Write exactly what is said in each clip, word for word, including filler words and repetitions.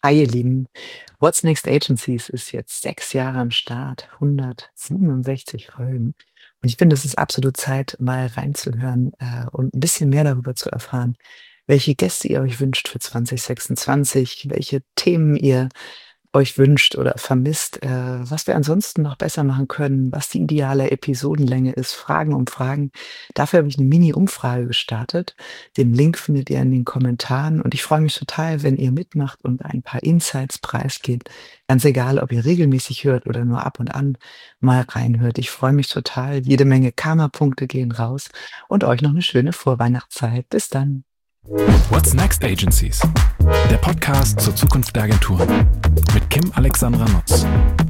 Hi, ihr Lieben. What's Next Agencies ist jetzt sechs Jahre am Start, hundertsiebenundsechzig Folgen. Und ich finde, es ist absolut Zeit, mal reinzuhören, äh, und ein bisschen mehr darüber zu erfahren, welche Gäste ihr euch wünscht für zwanzig sechsundzwanzig, welche Themen ihr euch wünscht oder vermisst, äh, was wir ansonsten noch besser machen können, was die ideale Episodenlänge ist, Fragen um Fragen. Dafür habe ich eine Mini-Umfrage gestartet. Den Link findet ihr in den Kommentaren und ich freue mich total, wenn ihr mitmacht und ein paar Insights preisgebt. Ganz egal, ob ihr regelmäßig hört oder nur ab und an mal reinhört. Ich freue mich total. Jede Menge Karma-Punkte gehen raus und euch noch eine schöne Vorweihnachtszeit. Bis dann. What's Next Agencies? Der Podcast zur Zukunft der Agenturen mit Kim Alexandra Nutz.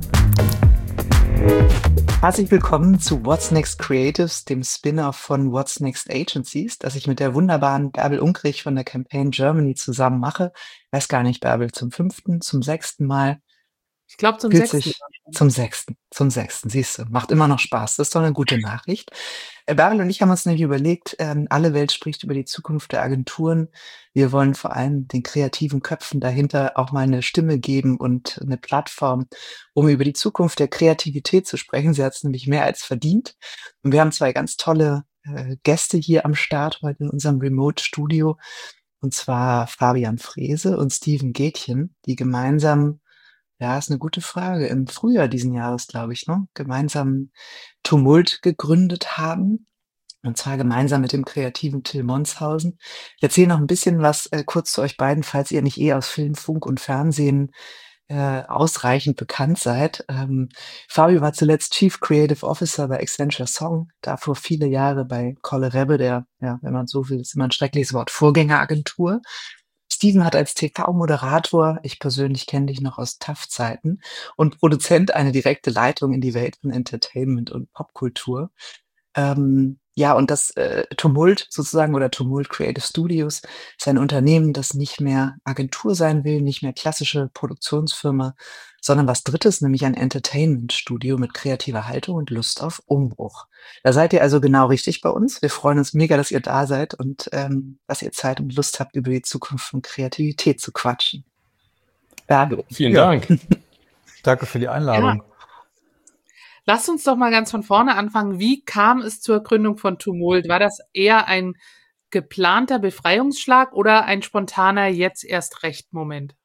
Herzlich willkommen zu What's Next Creatives, dem Spin-off von What's Next Agencies, das ich mit der wunderbaren Bärbel Unkrich von der Campaign Germany zusammen mache. Weiß gar nicht, Bärbel, zum fünften, zum sechsten Mal. Ich glaube zum Fühlt sechsten sich Mal schon. zum sechsten, zum sechsten, siehst du, macht immer noch Spaß. Das ist doch eine gute Nachricht. Äh, Bärbel und ich haben uns nämlich überlegt, ähm, alle Welt spricht über die Zukunft der Agenturen. Wir wollen vor allem den kreativen Köpfen dahinter auch mal eine Stimme geben und eine Plattform, um über die Zukunft der Kreativität zu sprechen. Sie hat es nämlich mehr als verdient. Und wir haben zwei ganz tolle, äh, Gäste hier am Start heute in unserem Remote-Studio, und zwar Fabian Frese und Steven Gätchen, die gemeinsam, ja, ist eine gute Frage. Im Frühjahr diesen Jahres, glaube ich, ne, gemeinsam Tumult gegründet haben, und zwar gemeinsam mit dem kreativen Till Monshausen. Ich erzähle noch ein bisschen was, äh, kurz zu euch beiden, falls ihr nicht eh aus Film, Funk und Fernsehen, äh, ausreichend bekannt seid. Ähm, Fabio war zuletzt Chief Creative Officer bei Accenture Song, davor viele Jahre bei Colle Rebbe, der, ja, wenn man so will, ist immer ein schreckliches Wort, Vorgängeragentur. Steven hat als T V-Moderator, ich persönlich kenne dich noch aus T A F-Zeiten, und Produzent eine direkte Leitung in die Welt von Entertainment und Popkultur. Ähm, ja, und das äh, Tumult sozusagen oder Tumult Creative Studios ist ein Unternehmen, das nicht mehr Agentur sein will, nicht mehr klassische Produktionsfirma, sondern was Drittes, nämlich ein Entertainment-Studio mit kreativer Haltung und Lust auf Umbruch. Da seid ihr also genau richtig bei uns. Wir freuen uns mega, dass ihr da seid und ähm, dass ihr Zeit und Lust habt, über die Zukunft von Kreativität zu quatschen. Bärbel. Vielen Ja. Dank. Danke für die Einladung. Lasst uns doch mal ganz von vorne anfangen. Wie kam es zur Gründung von Tumult? War das eher ein geplanter Befreiungsschlag oder ein spontaner jetzt erst recht Moment?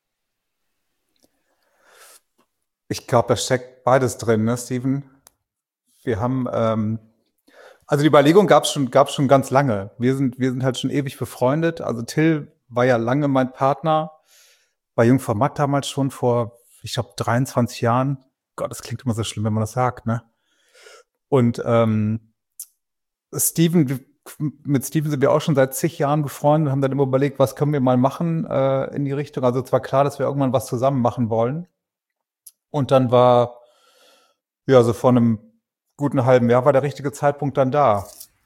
Ich glaube, da steckt beides drin, ne, Steven? Wir haben, ähm, also die Überlegung gab es schon, gab's schon ganz lange. Wir sind, wir sind halt schon ewig befreundet. Also Till war ja lange mein Partner, bei Jungformat damals schon vor, ich glaube, dreiundzwanzig Jahren. Gott, das klingt immer so schlimm, wenn man das sagt, ne? Und ähm, Steven, wir- mit Steven sind wir auch schon seit zig Jahren befreundet und haben dann immer überlegt, was können wir mal machen äh, in die Richtung. Also es war klar, dass wir irgendwann was zusammen machen wollen. Und dann war, ja, so vor einem guten halben Jahr war der richtige Zeitpunkt dann da.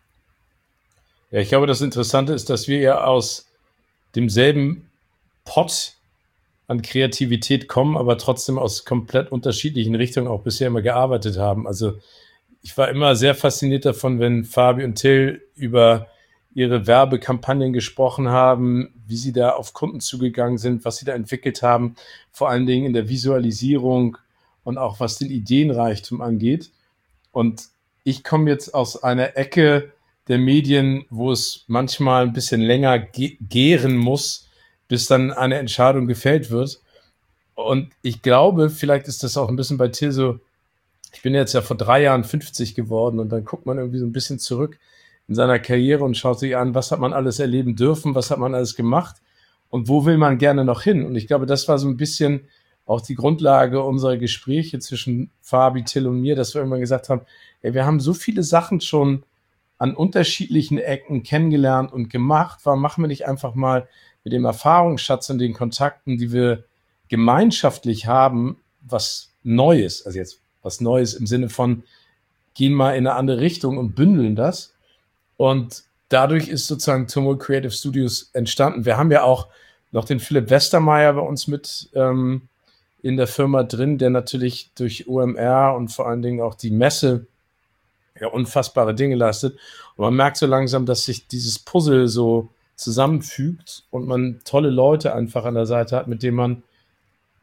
Ja, ich glaube, das Interessante ist, dass wir ja aus demselben Pot an Kreativität kommen, aber trotzdem aus komplett unterschiedlichen Richtungen auch bisher immer gearbeitet haben. Also ich war immer sehr fasziniert davon, wenn Fabi und Till über ihre Werbekampagnen gesprochen haben, wie sie da auf Kunden zugegangen sind, was sie da entwickelt haben, vor allen Dingen in der Visualisierung und auch was den Ideenreichtum angeht. Und ich komme jetzt aus einer Ecke der Medien, wo es manchmal ein bisschen länger ge- gären muss, bis dann eine Entscheidung gefällt wird. Und ich glaube, vielleicht ist das auch ein bisschen bei Till so, ich bin jetzt ja vor drei Jahren fünfzig geworden und dann guckt man irgendwie so ein bisschen zurück in seiner Karriere und schaut sich an, was hat man alles erleben dürfen, was hat man alles gemacht und wo will man gerne noch hin. Und ich glaube, das war so ein bisschen auch die Grundlage unserer Gespräche zwischen Fabi, Till und mir, dass wir irgendwann gesagt haben, ey, wir haben so viele Sachen schon an unterschiedlichen Ecken kennengelernt und gemacht. Warum machen wir nicht einfach mal mit dem Erfahrungsschatz und den Kontakten, die wir gemeinschaftlich haben, was Neues, also jetzt was Neues im Sinne von, gehen mal in eine andere Richtung und bündeln das. Und dadurch ist sozusagen Tumult Creative Studios entstanden. Wir haben ja auch noch den Philipp Westermeier bei uns mit ähm, in der Firma drin, der natürlich durch O M R und vor allen Dingen auch die Messe ja unfassbare Dinge leistet. Und man merkt so langsam, dass sich dieses Puzzle so zusammenfügt und man tolle Leute einfach an der Seite hat, mit denen man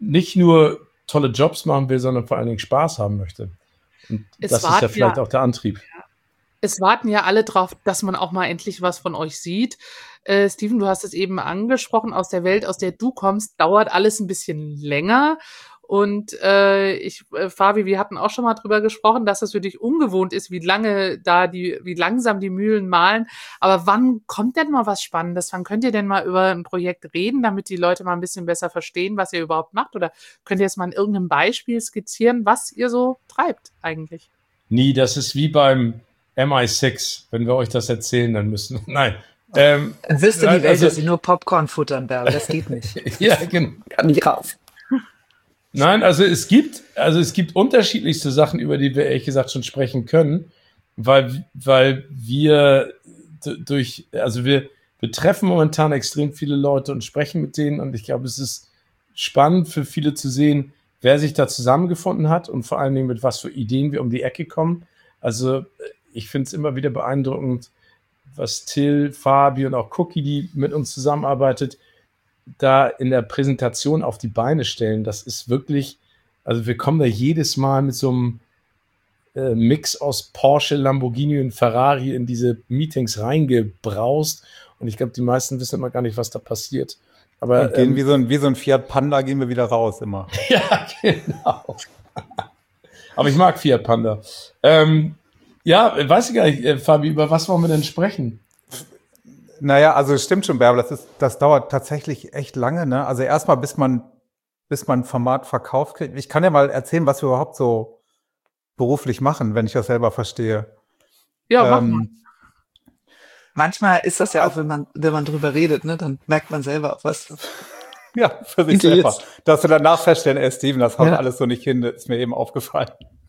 nicht nur tolle Jobs machen will, sondern vor allen Dingen Spaß haben möchte. Und Es das ist ja warten vielleicht ja auch der Antrieb. Es warten ja alle drauf, dass man auch mal endlich was von euch sieht. Äh, Steven, du hast es eben angesprochen, aus der Welt, aus der du kommst, dauert alles ein bisschen länger. Und äh, ich, äh, Fabi, wir hatten auch schon mal drüber gesprochen, dass es für dich ungewohnt ist, wie lange da die, wie langsam die Mühlen mahlen. Aber wann kommt denn mal was Spannendes? Wann könnt ihr denn mal über ein Projekt reden, damit die Leute mal ein bisschen besser verstehen, was ihr überhaupt macht? Oder könnt ihr jetzt mal in irgendeinem Beispiel skizzieren, was ihr so treibt eigentlich? Nie, das ist wie beim M I sechs. Wenn wir euch das erzählen, dann müssen wir, nein. Ähm, Dann wirst du die nein, Welt, also- dass sie nur Popcorn futtern, Bärbel. Das geht nicht. ja, genau. Kann nicht raus. Nein, also es gibt, also es gibt unterschiedlichste Sachen, über die wir ehrlich gesagt schon sprechen können, weil, weil wir d- durch, also wir, wir treffen momentan extrem viele Leute und sprechen mit denen und ich glaube, es ist spannend für viele zu sehen, wer sich da zusammengefunden hat und vor allen Dingen mit was für Ideen wir um die Ecke kommen. Also ich finde es immer wieder beeindruckend, was Till, Fabi und auch Cookie, die mit uns zusammenarbeitet, da in der Präsentation auf die Beine stellen. Das ist wirklich, also wir kommen da jedes Mal mit so einem äh, Mix aus Porsche, Lamborghini und Ferrari in diese Meetings reingebraust und ich glaube, die meisten wissen immer gar nicht, was da passiert. Aber Und gehen ähm, wie so, ein, wie so ein Fiat Panda, gehen wir wieder raus immer. ja, genau. Aber ich mag Fiat Panda. Ähm, ja, weiß ich gar nicht, äh, Fabi, über was wollen wir denn sprechen? Naja, also es stimmt schon, Bärbel, das, ist, das dauert tatsächlich echt lange. Ne? Also erstmal, bis man, bis man ein Format verkauft kriegt. Ich kann ja mal erzählen, was wir überhaupt so beruflich machen, wenn ich das selber verstehe. Ja, mach mal. Ähm, Manchmal ist das ja auch, wenn man, wenn man drüber redet, ne, dann merkt man selber auch was. ja, für sich Hinter selber. jetzt. Dass du danach feststellen, ey Steven, das haut Ja. alles so nicht hin, ist mir eben aufgefallen.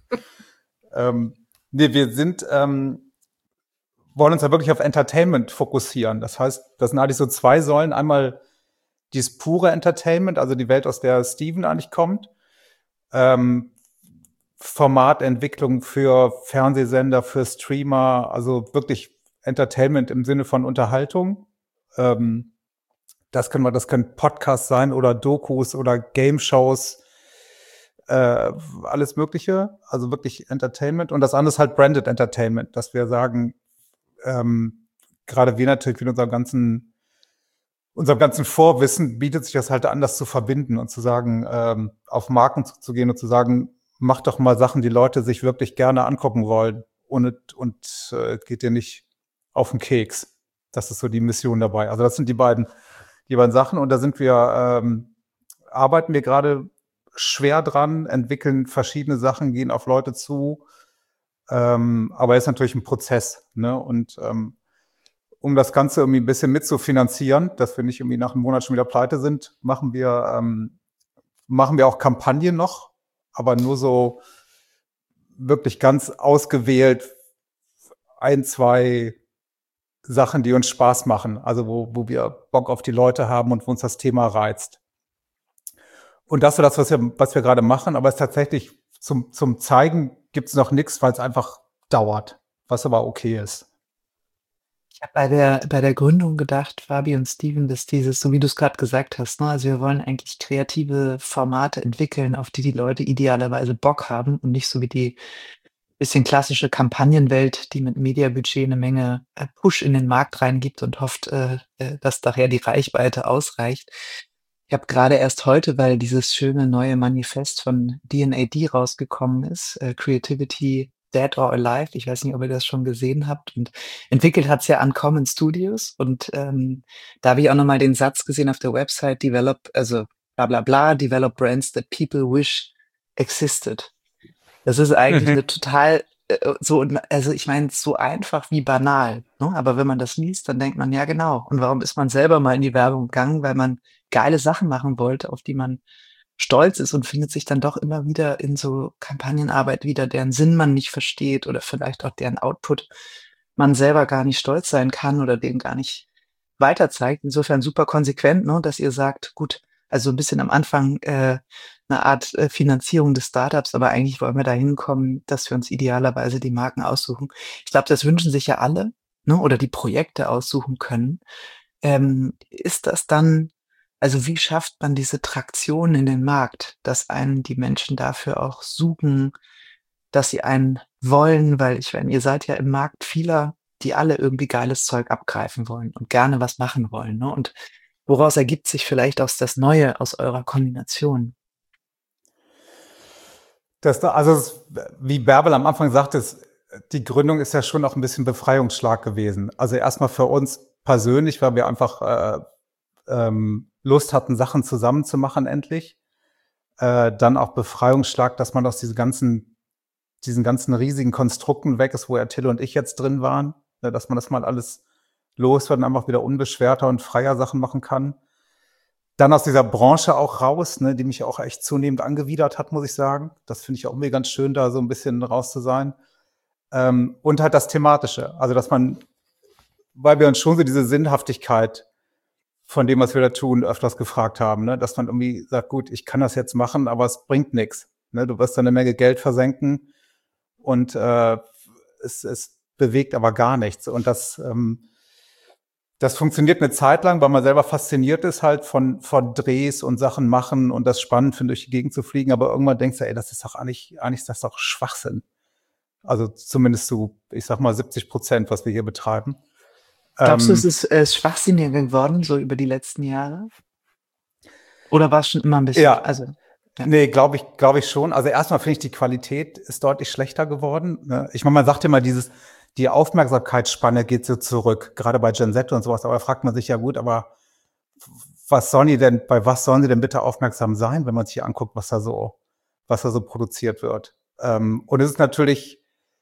ähm, nee, wir sind, ähm, wollen uns ja wirklich auf Entertainment fokussieren. Das heißt, das sind eigentlich so zwei Säulen. Einmal dieses pure Entertainment, also die Welt, aus der Steven eigentlich kommt. Ähm, Formatentwicklung für Fernsehsender, für Streamer, also wirklich Entertainment im Sinne von Unterhaltung. Ähm, das können wir, das können Podcasts sein oder Dokus oder Game-Shows, äh, alles Mögliche. Also wirklich Entertainment. Und das andere ist halt Branded Entertainment, dass wir sagen, ähm, gerade wir natürlich mit unserem ganzen, unserem ganzen Vorwissen bietet sich das halt an, das zu verbinden und zu sagen, ähm, auf Marken zuzugehen und zu sagen, macht doch mal Sachen, die Leute sich wirklich gerne angucken wollen und, und äh, geht dir nicht auf den Keks. Das ist so die Mission dabei. Also das sind die beiden, die beiden Sachen und da sind wir, ähm, arbeiten wir gerade schwer dran, entwickeln verschiedene Sachen, gehen auf Leute zu. Ähm, aber es ist natürlich ein Prozess, ne? Und ähm, um das Ganze irgendwie ein bisschen mitzufinanzieren, dass wir nicht irgendwie nach einem Monat schon wieder pleite sind, machen wir, ähm, machen wir auch Kampagnen noch, aber nur so wirklich ganz ausgewählt ein, zwei Sachen, die uns Spaß machen, also wo, wo wir Bock auf die Leute haben und wo uns das Thema reizt. Und das ist das, was wir, was wir gerade machen, aber es ist tatsächlich zum, zum Zeigen gibt es noch nichts, weil es einfach dauert, was aber okay ist. Ich habe bei der, bei der Gründung gedacht, Fabi und Steven, dass dieses, so wie du es gerade gesagt hast, ne, also wir wollen eigentlich kreative Formate entwickeln, auf die die Leute idealerweise Bock haben und nicht so wie die bisschen klassische Kampagnenwelt, die mit Mediabudget eine Menge äh, Push in den Markt reingibt und hofft, äh, äh, dass daher die Reichweite ausreicht. Ich habe gerade erst heute, weil dieses schöne neue Manifest von D N A D rausgekommen ist, äh, Creativity Dead or Alive. Ich weiß nicht, ob ihr das schon gesehen habt. Und entwickelt hat's ja Uncommon Studios. Und ähm, da habe ich auch noch mal den Satz gesehen auf der Website, develop, also bla bla bla, develop brands that people wish existed. Das ist eigentlich Mhm. eine total äh, so, also ich meine, so einfach wie banal, ne? Aber wenn man das liest, dann denkt man, ja genau. Und warum ist man selber mal in die Werbung gegangen? Weil man geile Sachen machen wollte, auf die man stolz ist und findet sich dann doch immer wieder in so Kampagnenarbeit wieder, deren Sinn man nicht versteht oder vielleicht auch deren Output man selber gar nicht stolz sein kann oder den gar nicht weiter zeigt. Insofern super konsequent, ne, dass ihr sagt, gut, also ein bisschen am Anfang äh, eine Art äh, Finanzierung des Startups, aber eigentlich wollen wir da hinkommen, dass wir uns idealerweise die Marken aussuchen. Ich glaube, das wünschen sich ja alle, ne, oder die Projekte aussuchen können. Ähm, ist das dann Also, wie schafft man diese Traktion in den Markt, dass einen die Menschen dafür auch suchen, dass sie einen wollen? Weil ich meine, ihr seid ja im Markt vieler, die alle irgendwie geiles Zeug abgreifen wollen und gerne was machen wollen, ne? Und woraus ergibt sich vielleicht aus das Neue aus eurer Kombination? Das da also, es wie Bärbel am Anfang sagte, es die Gründung ist ja schon auch ein bisschen Befreiungsschlag gewesen. Also, erstmal für uns persönlich, weil wir einfach, äh, ähm, Lust hatten, Sachen zusammen zu machen endlich. Äh, dann auch Befreiungsschlag, dass man aus diese ganzen diesen ganzen riesigen Konstrukten weg ist, wo ja Till und ich jetzt drin waren, ne, dass man das mal alles los wird und einfach wieder unbeschwerter und freier Sachen machen kann. Dann aus dieser Branche auch raus, ne, die mich auch echt zunehmend angewidert hat, muss ich sagen. Das finde ich auch irgendwie ganz schön, da so ein bisschen raus zu sein. Ähm, und halt das Thematische. Also, dass man, weil wir uns schon so diese Sinnhaftigkeit von dem, was wir da tun, öfters gefragt haben, ne? Dass man irgendwie sagt, gut, ich kann das jetzt machen, aber es bringt nichts. Ne? Du wirst da eine Menge Geld versenken und äh, es, es bewegt aber gar nichts. Und das, ähm, das funktioniert eine Zeit lang, weil man selber fasziniert ist halt von, von Drehs und Sachen machen und das spannend findet, durch die Gegend zu fliegen. Aber irgendwann denkst du, ey, das ist doch eigentlich, eigentlich ist das doch Schwachsinn. Also zumindest zu, ich sag mal, siebzig Prozent, was wir hier betreiben. Glaubst du, es Ähm, ist, äh, schwachsinniger geworden, so über die letzten Jahre? Oder war es schon immer ein bisschen, Ja. also, ja. Nee, glaube ich, glaube ich schon. Also erstmal finde ich, die Qualität ist deutlich schlechter geworden. Ne? Ich meine, man sagt immer, dieses, die Aufmerksamkeitsspanne geht so zurück, gerade bei Gen Z und sowas. Aber da fragt man sich ja gut, aber was sollen die denn, bei was sollen sie denn bitte aufmerksam sein, wenn man sich anguckt, was da so, was da so produziert wird? Ähm, und es ist natürlich,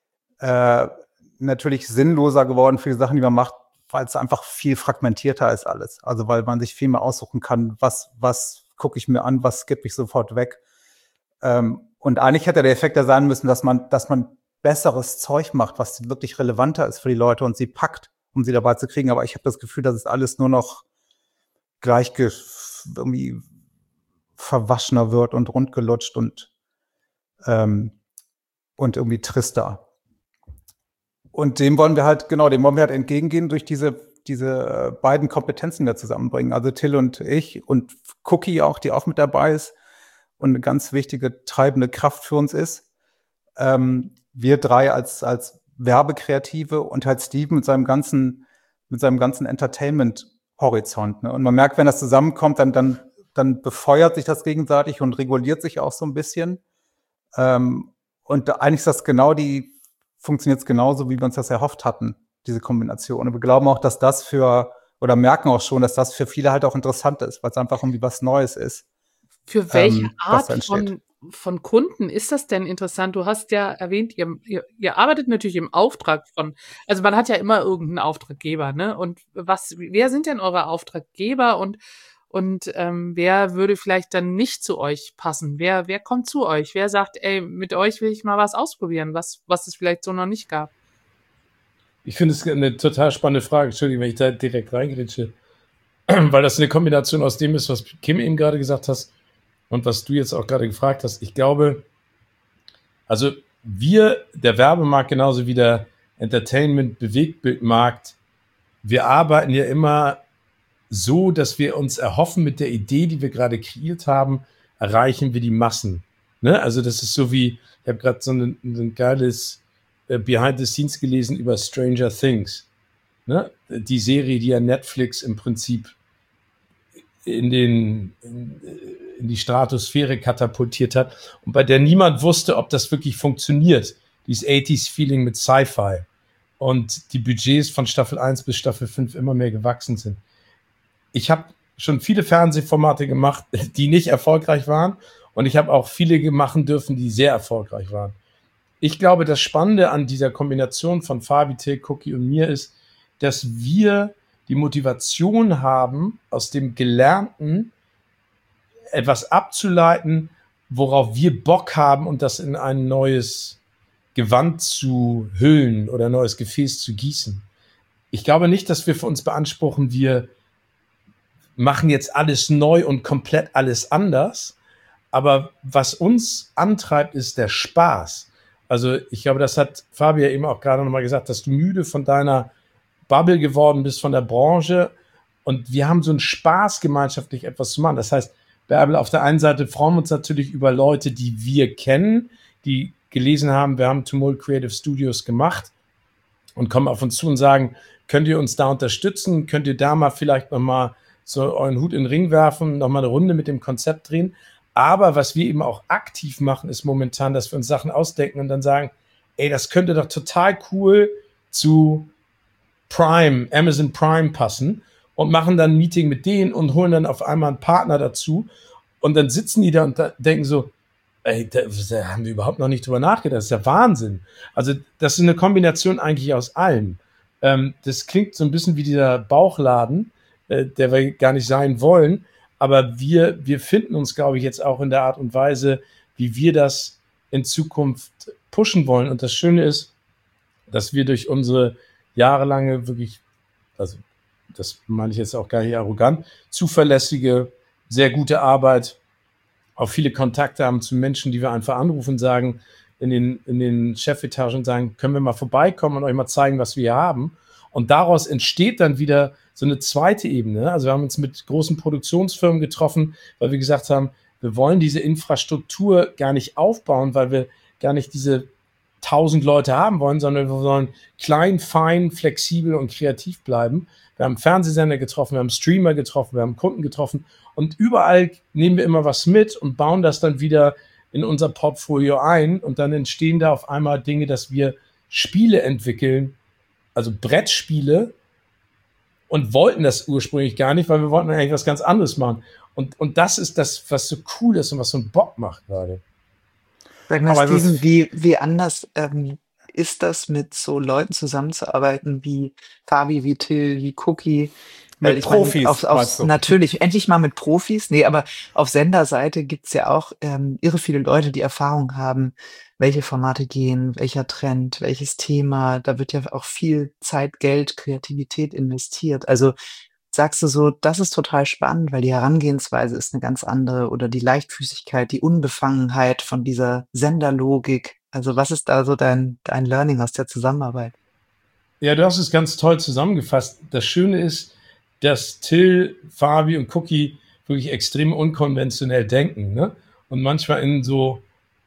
äh, natürlich sinnloser geworden für die Sachen, die man macht, weil es einfach viel fragmentierter ist alles. Also weil man sich viel mehr aussuchen kann, was, was gucke ich mir an, was skippe ich sofort weg. Ähm, und eigentlich hätte der Effekt da sein müssen, dass man, dass man besseres Zeug macht, was wirklich relevanter ist für die Leute und sie packt, um sie dabei zu kriegen. Aber ich habe das Gefühl, dass es alles nur noch gleich ge- irgendwie verwaschener wird und rundgelutscht und, ähm, und irgendwie trister. Und dem wollen wir halt, genau, dem wollen wir halt entgegengehen durch diese, diese äh, beiden Kompetenzen da zusammenbringen. Also Till und ich und Cookie auch, die auch mit dabei ist und eine ganz wichtige treibende Kraft für uns ist. Ähm, wir drei als, als Werbekreative und halt Steven mit seinem ganzen, mit seinem ganzen Entertainment-Horizont. Ne? Und man merkt, wenn das zusammenkommt, dann, dann, dann befeuert sich das gegenseitig und reguliert sich auch so ein bisschen. Ähm, und da, eigentlich ist das genau die, funktioniert es genauso, wie wir uns das erhofft hatten, diese Kombination. Und wir glauben auch, dass das für, oder merken auch schon, dass das für viele halt auch interessant ist, weil es einfach irgendwie was Neues ist. Für welche ähm, was da Art entsteht. von, von Kunden ist das denn interessant? Du hast ja erwähnt, ihr, ihr, ihr arbeitet natürlich im Auftrag von, also man hat ja immer irgendeinen Auftraggeber, ne? Und was, wer sind denn eure Auftraggeber und, und ähm, wer würde vielleicht dann nicht zu euch passen? Wer, wer kommt zu euch? Wer sagt, ey, mit euch will ich mal was ausprobieren, was, was es vielleicht so noch nicht gab? Ich finde es eine total spannende Frage. Entschuldigung, wenn ich da direkt reingrätsche. Weil das eine Kombination aus dem ist, was Kim eben gerade gesagt hast und was du jetzt auch gerade gefragt hast. Ich glaube, also wir, der Werbemarkt genauso wie der Entertainment-Bewegtbildmarkt, wir arbeiten ja immer so, dass wir uns erhoffen, mit der Idee, die wir gerade kreiert haben, erreichen wir die Massen. Ne? Also das ist so wie, ich habe gerade so ein, so ein geiles äh, Behind the Scenes gelesen über Stranger Things. Ne? Die Serie, die ja Netflix im Prinzip in, den, in, in die Stratosphäre katapultiert hat und bei der niemand wusste, ob das wirklich funktioniert. Dieses achtziger-Feeling mit Sci-Fi. Und die Budgets von Staffel eins bis Staffel fünf immer mehr gewachsen sind. Ich habe schon viele Fernsehformate gemacht, die nicht erfolgreich waren. Und ich habe auch viele machen dürfen, die sehr erfolgreich waren. Ich glaube, das Spannende an dieser Kombination von Fabi, Till, Cookie und mir ist, dass wir die Motivation haben, aus dem Gelernten etwas abzuleiten, worauf wir Bock haben und das in ein neues Gewand zu hüllen oder ein neues Gefäß zu gießen. Ich glaube nicht, dass wir für uns beanspruchen, wir machen jetzt alles neu und komplett alles anders. Aber was uns antreibt, ist der Spaß. Also ich glaube, das hat Fabi ja eben auch gerade nochmal gesagt, dass du müde von deiner Bubble geworden bist, von der Branche Und wir haben so einen Spaß, gemeinschaftlich etwas zu machen. Das heißt, Bärbel, auf der einen Seite freuen wir uns natürlich über Leute, die wir kennen, die gelesen haben, wir haben Tumult Creative Studios gemacht und kommen auf uns zu und sagen, könnt ihr uns da unterstützen? Könnt ihr da mal vielleicht nochmal so euren Hut in den Ring werfen, nochmal eine Runde mit dem Konzept drehen? Aber was wir eben auch aktiv machen, ist momentan, dass wir uns Sachen ausdenken und dann sagen, ey, das könnte doch total cool zu Prime, Amazon Prime passen und machen dann ein Meeting mit denen und holen dann auf einmal einen Partner dazu und dann sitzen die da und da denken so, ey, da, da haben wir überhaupt noch nicht drüber nachgedacht, das ist ja Wahnsinn. Also das ist eine Kombination eigentlich aus allem. Ähm, das klingt so ein bisschen wie dieser Bauchladen, äh, der wir gar nicht sein wollen, aber wir, wir finden uns, glaube ich, jetzt auch in der Art und Weise, wie wir das in Zukunft pushen wollen. Und das Schöne ist, dass wir durch unsere jahrelange wirklich, also das meine ich jetzt auch gar nicht arrogant, zuverlässige, sehr gute Arbeit, auch viele Kontakte haben zu Menschen, die wir einfach anrufen, sagen, in den, in den Chefetagen sagen, können wir mal vorbeikommen und euch mal zeigen, was wir hier haben. Und daraus entsteht dann wieder so eine zweite Ebene. Also wir haben uns mit großen Produktionsfirmen getroffen, weil wir gesagt haben, wir wollen diese Infrastruktur gar nicht aufbauen, weil wir gar nicht diese tausend Leute haben wollen, sondern wir wollen klein, fein, flexibel und kreativ bleiben. Wir haben Fernsehsender getroffen, wir haben Streamer getroffen, wir haben Kunden getroffen und überall nehmen wir immer was mit und bauen das dann wieder in unser Portfolio ein und dann entstehen da auf einmal Dinge, dass wir Spiele entwickeln, also Brettspiele, und wollten das ursprünglich gar nicht, weil wir wollten eigentlich was ganz anderes machen. Und, und das ist das, was so cool ist und was so einen Bock macht gerade. Sag mal, Aber es Steven, ist- wie, wie anders ähm, ist das, mit so Leuten zusammenzuarbeiten wie Fabi, wie Till, wie Cookie? Weil Mit ich meine, Profis, auf, auf, meinst du? natürlich, endlich mal mit Profis. Nee, aber auf Senderseite gibt's ja auch ähm, irre viele Leute, die Erfahrung haben, welche Formate gehen, welcher Trend, welches Thema. Da wird ja auch viel Zeit, Geld, Kreativität investiert. Also sagst du so, das ist total spannend, weil die Herangehensweise ist eine ganz andere oder die Leichtfüßigkeit, die Unbefangenheit von dieser Senderlogik. Also was ist da so dein, dein Learning aus der Zusammenarbeit? Ja, du hast es ganz toll zusammengefasst. Das Schöne ist, dass Till, Fabi und Cookie wirklich extrem unkonventionell denken, ne? Und manchmal in so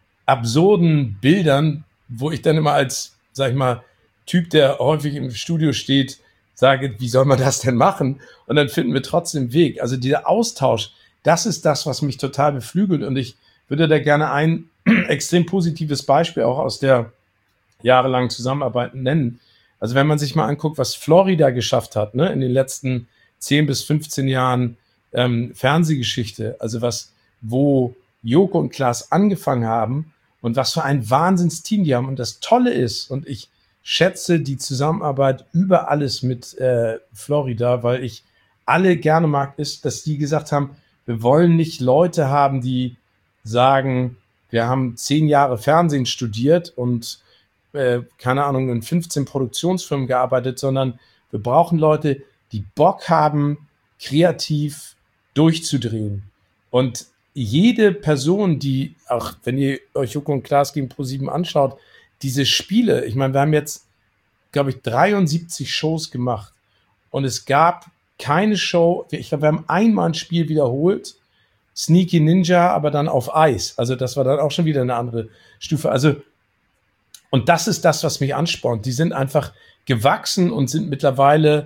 absurden Bildern, wo ich dann immer als, sag ich mal, Typ, der häufig im Studio steht, sage, wie soll man das denn machen? Und dann finden wir trotzdem einen Weg. Also dieser Austausch, das ist das, was mich total beflügelt. Und ich würde da gerne ein extrem positives Beispiel auch aus der jahrelangen Zusammenarbeit nennen. Also wenn man sich mal anguckt, was Florida geschafft hat, ne, in den letzten zehn bis fünfzehn Jahren ähm, Fernsehgeschichte, also was, wo Joko und Klaas angefangen haben und was für ein Wahnsinnsteam die haben. Und das Tolle ist, und ich schätze die Zusammenarbeit über alles mit äh, Florida, weil ich alle gerne mag, ist, dass die gesagt haben, wir wollen nicht Leute haben, die sagen, wir haben zehn Jahre Fernsehen studiert und äh, keine Ahnung, in fünfzehn Produktionsfirmen gearbeitet, sondern wir brauchen Leute, die Bock haben, kreativ durchzudrehen. Und jede Person, die, auch wenn ihr euch Joko und Klaas gegen ProSieben anschaut, diese Spiele, ich meine, wir haben jetzt, glaube ich, dreiundsiebzig Shows gemacht und es gab keine Show, ich glaube, wir haben einmal ein Spiel wiederholt, Sneaky Ninja, aber dann auf Eis. Also das war dann auch schon wieder eine andere Stufe. Also, und das ist das, was mich anspornt. Die sind einfach gewachsen und sind mittlerweile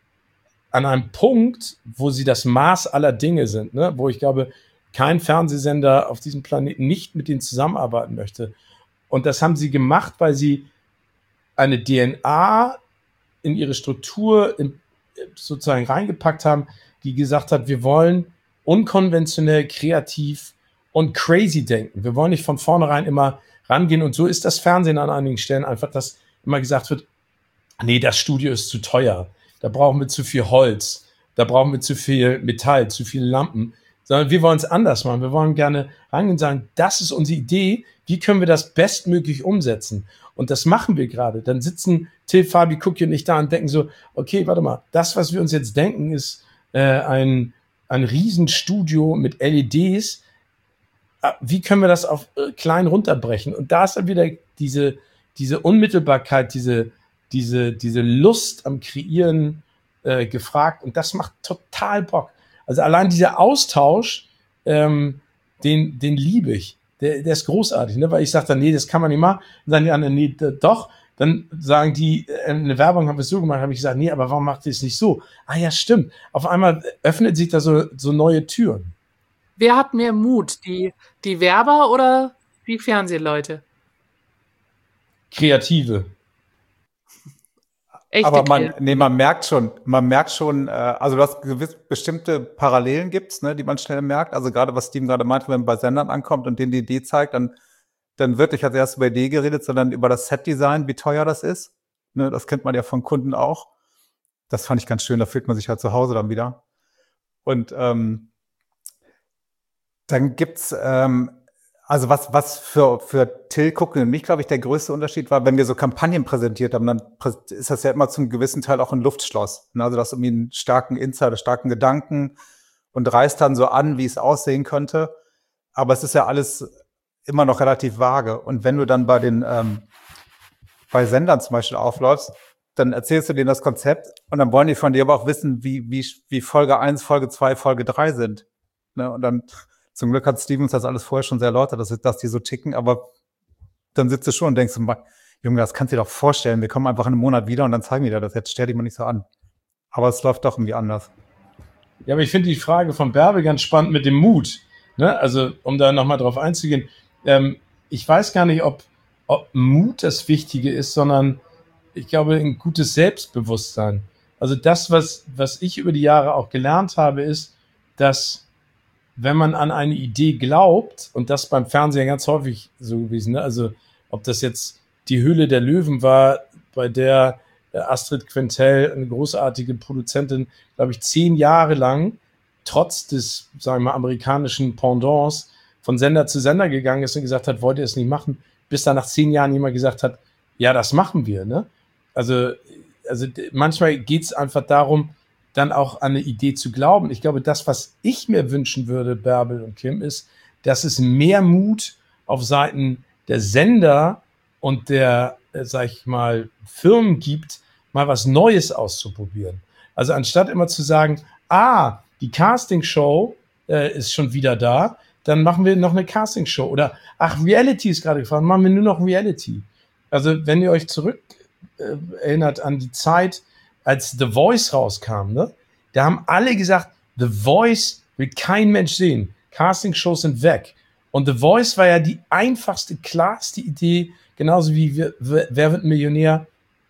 an einem Punkt, wo sie das Maß aller Dinge sind, ne? Wo ich glaube, kein Fernsehsender auf diesem Planeten nicht mit denen zusammenarbeiten möchte. Und das haben sie gemacht, weil sie eine D N A in ihre Struktur in, sozusagen reingepackt haben, die gesagt hat, wir wollen unkonventionell, kreativ und crazy denken. Wir wollen nicht von vornherein immer rangehen. Und so ist das Fernsehen an einigen Stellen einfach, dass immer gesagt wird, nee, das Studio ist zu teuer. Da brauchen wir zu viel Holz. Da brauchen wir zu viel Metall, zu viele Lampen. Sondern wir wollen es anders machen. Wir wollen gerne rangehen und sagen, das ist unsere Idee. Wie können wir das bestmöglich umsetzen? Und das machen wir gerade. Dann sitzen Till, Fabi, Cookie und ich da und denken so, okay, warte mal, das, was wir uns jetzt denken, ist äh, ein, ein Riesenstudio mit L E Ds. Wie können wir das auf äh, klein runterbrechen? Und da ist dann wieder diese, diese Unmittelbarkeit, diese, diese, diese Lust am Kreieren äh, gefragt und das macht total Bock. Also allein dieser Austausch, ähm, den, den liebe ich. Der, der ist großartig, ne? Weil ich sage dann, nee, das kann man nicht machen. Dann sagen die anderen, nee, d- doch. Dann sagen die, äh, eine Werbung haben wir so gemacht, habe ich gesagt, nee, aber warum macht ihr es nicht so? Ah ja, stimmt. Auf einmal öffnet sich da so, so neue Türen. Wer hat mehr Mut? Die, die Werber oder die Fernsehleute? Kreative. Echte Aber man, Kreative. nee, man merkt schon, man merkt schon, äh, also du hast gewiss bestimmte Parallelen gibt's, ne, die man schnell merkt. Also gerade was Steven gerade meinte, wenn man bei Sendern ankommt und denen die Idee zeigt, dann, dann wird nicht als erst über Idee geredet, sondern über das Setdesign, wie teuer das ist. Ne, das kennt man ja von Kunden auch. Das fand ich ganz schön, da fühlt man sich halt zu Hause dann wieder. Und ähm, dann gibt's ähm, also was, was für, für Till Kuckel und mich, glaube ich, der größte Unterschied war, wenn wir so Kampagnen präsentiert haben, dann prä- ist das ja immer zum gewissen Teil auch ein Luftschloss. Ne? Also das ist irgendwie einen starken Insider, starken Gedanken und reißt dann so an, wie es aussehen könnte. Aber es ist ja alles immer noch relativ vage. Und wenn du dann bei den, ähm, bei Sendern zum Beispiel aufläufst, dann erzählst du denen das Konzept und dann wollen die von dir aber auch wissen, wie, wie, wie Folge eins, Folge zwei, Folge drei sind. Ne? Und dann zum Glück hat Stevens das alles vorher schon sehr erläutert, dass, dass die so ticken, aber dann sitzt du schon und denkst, Junge, das kannst du dir doch vorstellen, wir kommen einfach in einem Monat wieder und dann zeigen wir dir das, jetzt stell dich mal nicht so an. Aber es läuft doch irgendwie anders. Ja, aber ich finde die Frage von Bärbe ganz spannend mit dem Mut. Ne? Also, um da nochmal drauf einzugehen, ähm, ich weiß gar nicht, ob, ob Mut das Wichtige ist, sondern ich glaube, ein gutes Selbstbewusstsein. Also das, was, was ich über die Jahre auch gelernt habe, ist, dass wenn man an eine Idee glaubt, und das beim Fernsehen ganz häufig so gewesen, ne? Also ob das jetzt die Höhle der Löwen war, bei der Astrid Quentel, eine großartige Produzentin, glaube ich, zehn Jahre lang, trotz des, sagen wir mal, amerikanischen Pendants, von Sender zu Sender gegangen ist und gesagt hat, wollt ihr es nicht machen, bis dann nach zehn Jahren jemand gesagt hat, ja, das machen wir. Ne? Also, also manchmal geht es einfach darum, dann auch an eine Idee zu glauben. Ich glaube, das, was ich mir wünschen würde, Bärbel und Kim, ist, dass es mehr Mut auf Seiten der Sender und der, äh, sag ich mal, Firmen gibt, mal was Neues auszuprobieren. Also anstatt immer zu sagen, ah, die Castingshow äh, ist schon wieder da, dann machen wir noch eine Castingshow. Oder, ach, Reality ist gerade gefahren, machen wir nur noch Reality. Also wenn ihr euch zurück äh, erinnert an die Zeit, als The Voice rauskam, ne? Da haben alle gesagt, The Voice will kein Mensch sehen. Castingshows sind weg. Und The Voice war ja die einfachste, klarste Idee, genauso wie wir, Wer wird Millionär?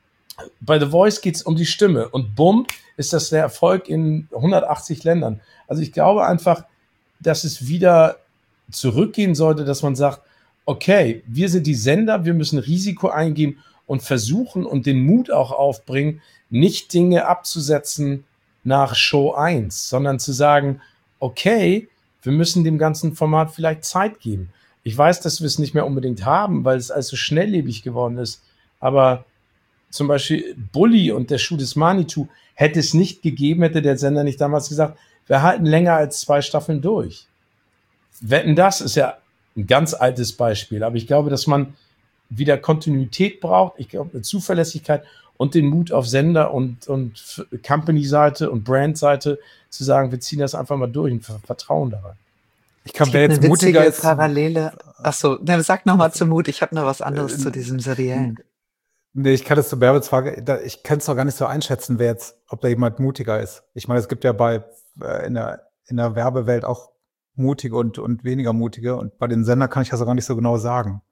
Bei The Voice geht es um die Stimme. Und bumm, ist das der Erfolg in hundertachtzig Ländern. Also ich glaube einfach, dass es wieder zurückgehen sollte, dass man sagt, okay, wir sind die Sender, wir müssen Risiko eingehen und versuchen und den Mut auch aufbringen, nicht Dinge abzusetzen nach Show eins, sondern zu sagen, okay, wir müssen dem ganzen Format vielleicht Zeit geben. Ich weiß, dass wir es nicht mehr unbedingt haben, weil es alles so schnelllebig geworden ist, aber zum Beispiel Bully und der Schuh des Manitou hätte es nicht gegeben, hätte der Sender nicht damals gesagt, wir halten länger als zwei Staffeln durch. Wetten, das ist ja ein ganz altes Beispiel, aber ich glaube, dass man wieder Kontinuität braucht, ich glaube, eine Zuverlässigkeit und den Mut auf Sender- und, und Company-Seite und Brand-Seite zu sagen, wir ziehen das einfach mal durch und vertrauen daran. Ich kann, Es wer gibt jetzt eine mutiger witzige ist, Parallele. Achso, ne, sag noch mal zu Mut. Ich habe noch was anderes Äh, zu diesem Seriellen. nee, ich kann das zu Bärbels Frage, da- ich kann es doch gar nicht so einschätzen, wer jetzt, ob da jemand mutiger ist. Ich meine, es gibt ja bei äh, in der in der Werbewelt auch mutige und und weniger mutige und bei den Sendern kann ich das auch gar nicht so genau sagen.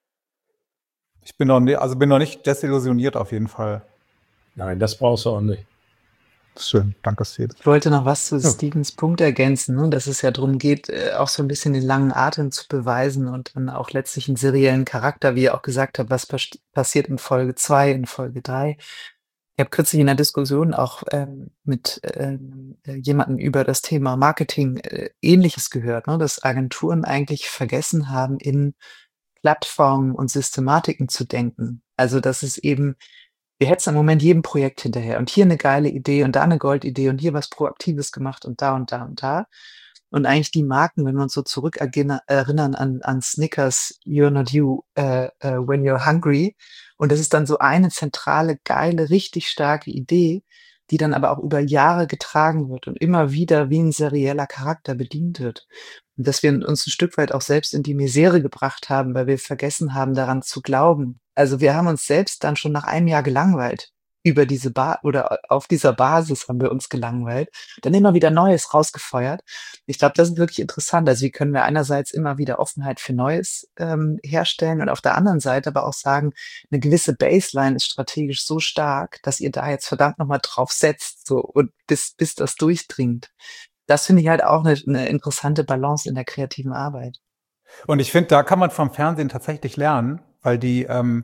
Ich bin noch, ne, also bin noch nicht desillusioniert auf jeden Fall. Nein, das brauchst du auch nicht. Schön, danke Steve. Ich wollte noch was zu Ja. Stevens Punkt ergänzen, ne, dass es ja darum geht, äh, auch so ein bisschen den langen Atem zu beweisen und dann auch letztlich einen seriellen Charakter, wie ihr auch gesagt habt, was pas passiert in Folge zwei, in Folge drei. Ich habe kürzlich in der Diskussion auch ähm, mit ähm, äh, jemandem über das Thema Marketing äh, Ähnliches gehört, ne, dass Agenturen eigentlich vergessen haben, in Plattformen und Systematiken zu denken. Also, dass es eben wir hetzen im Moment jedem Projekt hinterher und hier eine geile Idee und da eine Goldidee und hier was Proaktives gemacht und da und da und da. Und eigentlich die Marken, wenn wir uns so zurück erginner- erinnern an an Snickers, „You're not you, äh, äh, when you're hungry." Und das ist dann so eine zentrale, geile, richtig starke Idee. die dann aber auch über Jahre getragen wird und immer wieder wie ein serieller Charakter bedient wird. Und dass wir uns ein Stück weit auch selbst in die Misere gebracht haben, weil wir vergessen haben, daran zu glauben. Also, wir haben uns selbst dann schon nach einem Jahr gelangweilt. Über diese Ba oder auf dieser Basis haben wir uns gelangweilt, dann immer wieder Neues rausgefeuert. Ich glaube, das ist wirklich interessant. Also, wie können wir einerseits immer wieder Offenheit für Neues, ähm, herstellen und auf der anderen Seite aber auch sagen, eine gewisse Baseline ist strategisch so stark, dass ihr da jetzt verdammt noch mal drauf setzt, so und bis bis das durchdringt. Das finde ich halt auch eine 'ne interessante Balance in der kreativen Arbeit. Und ich finde, da kann man vom Fernsehen tatsächlich lernen, weil die, ähm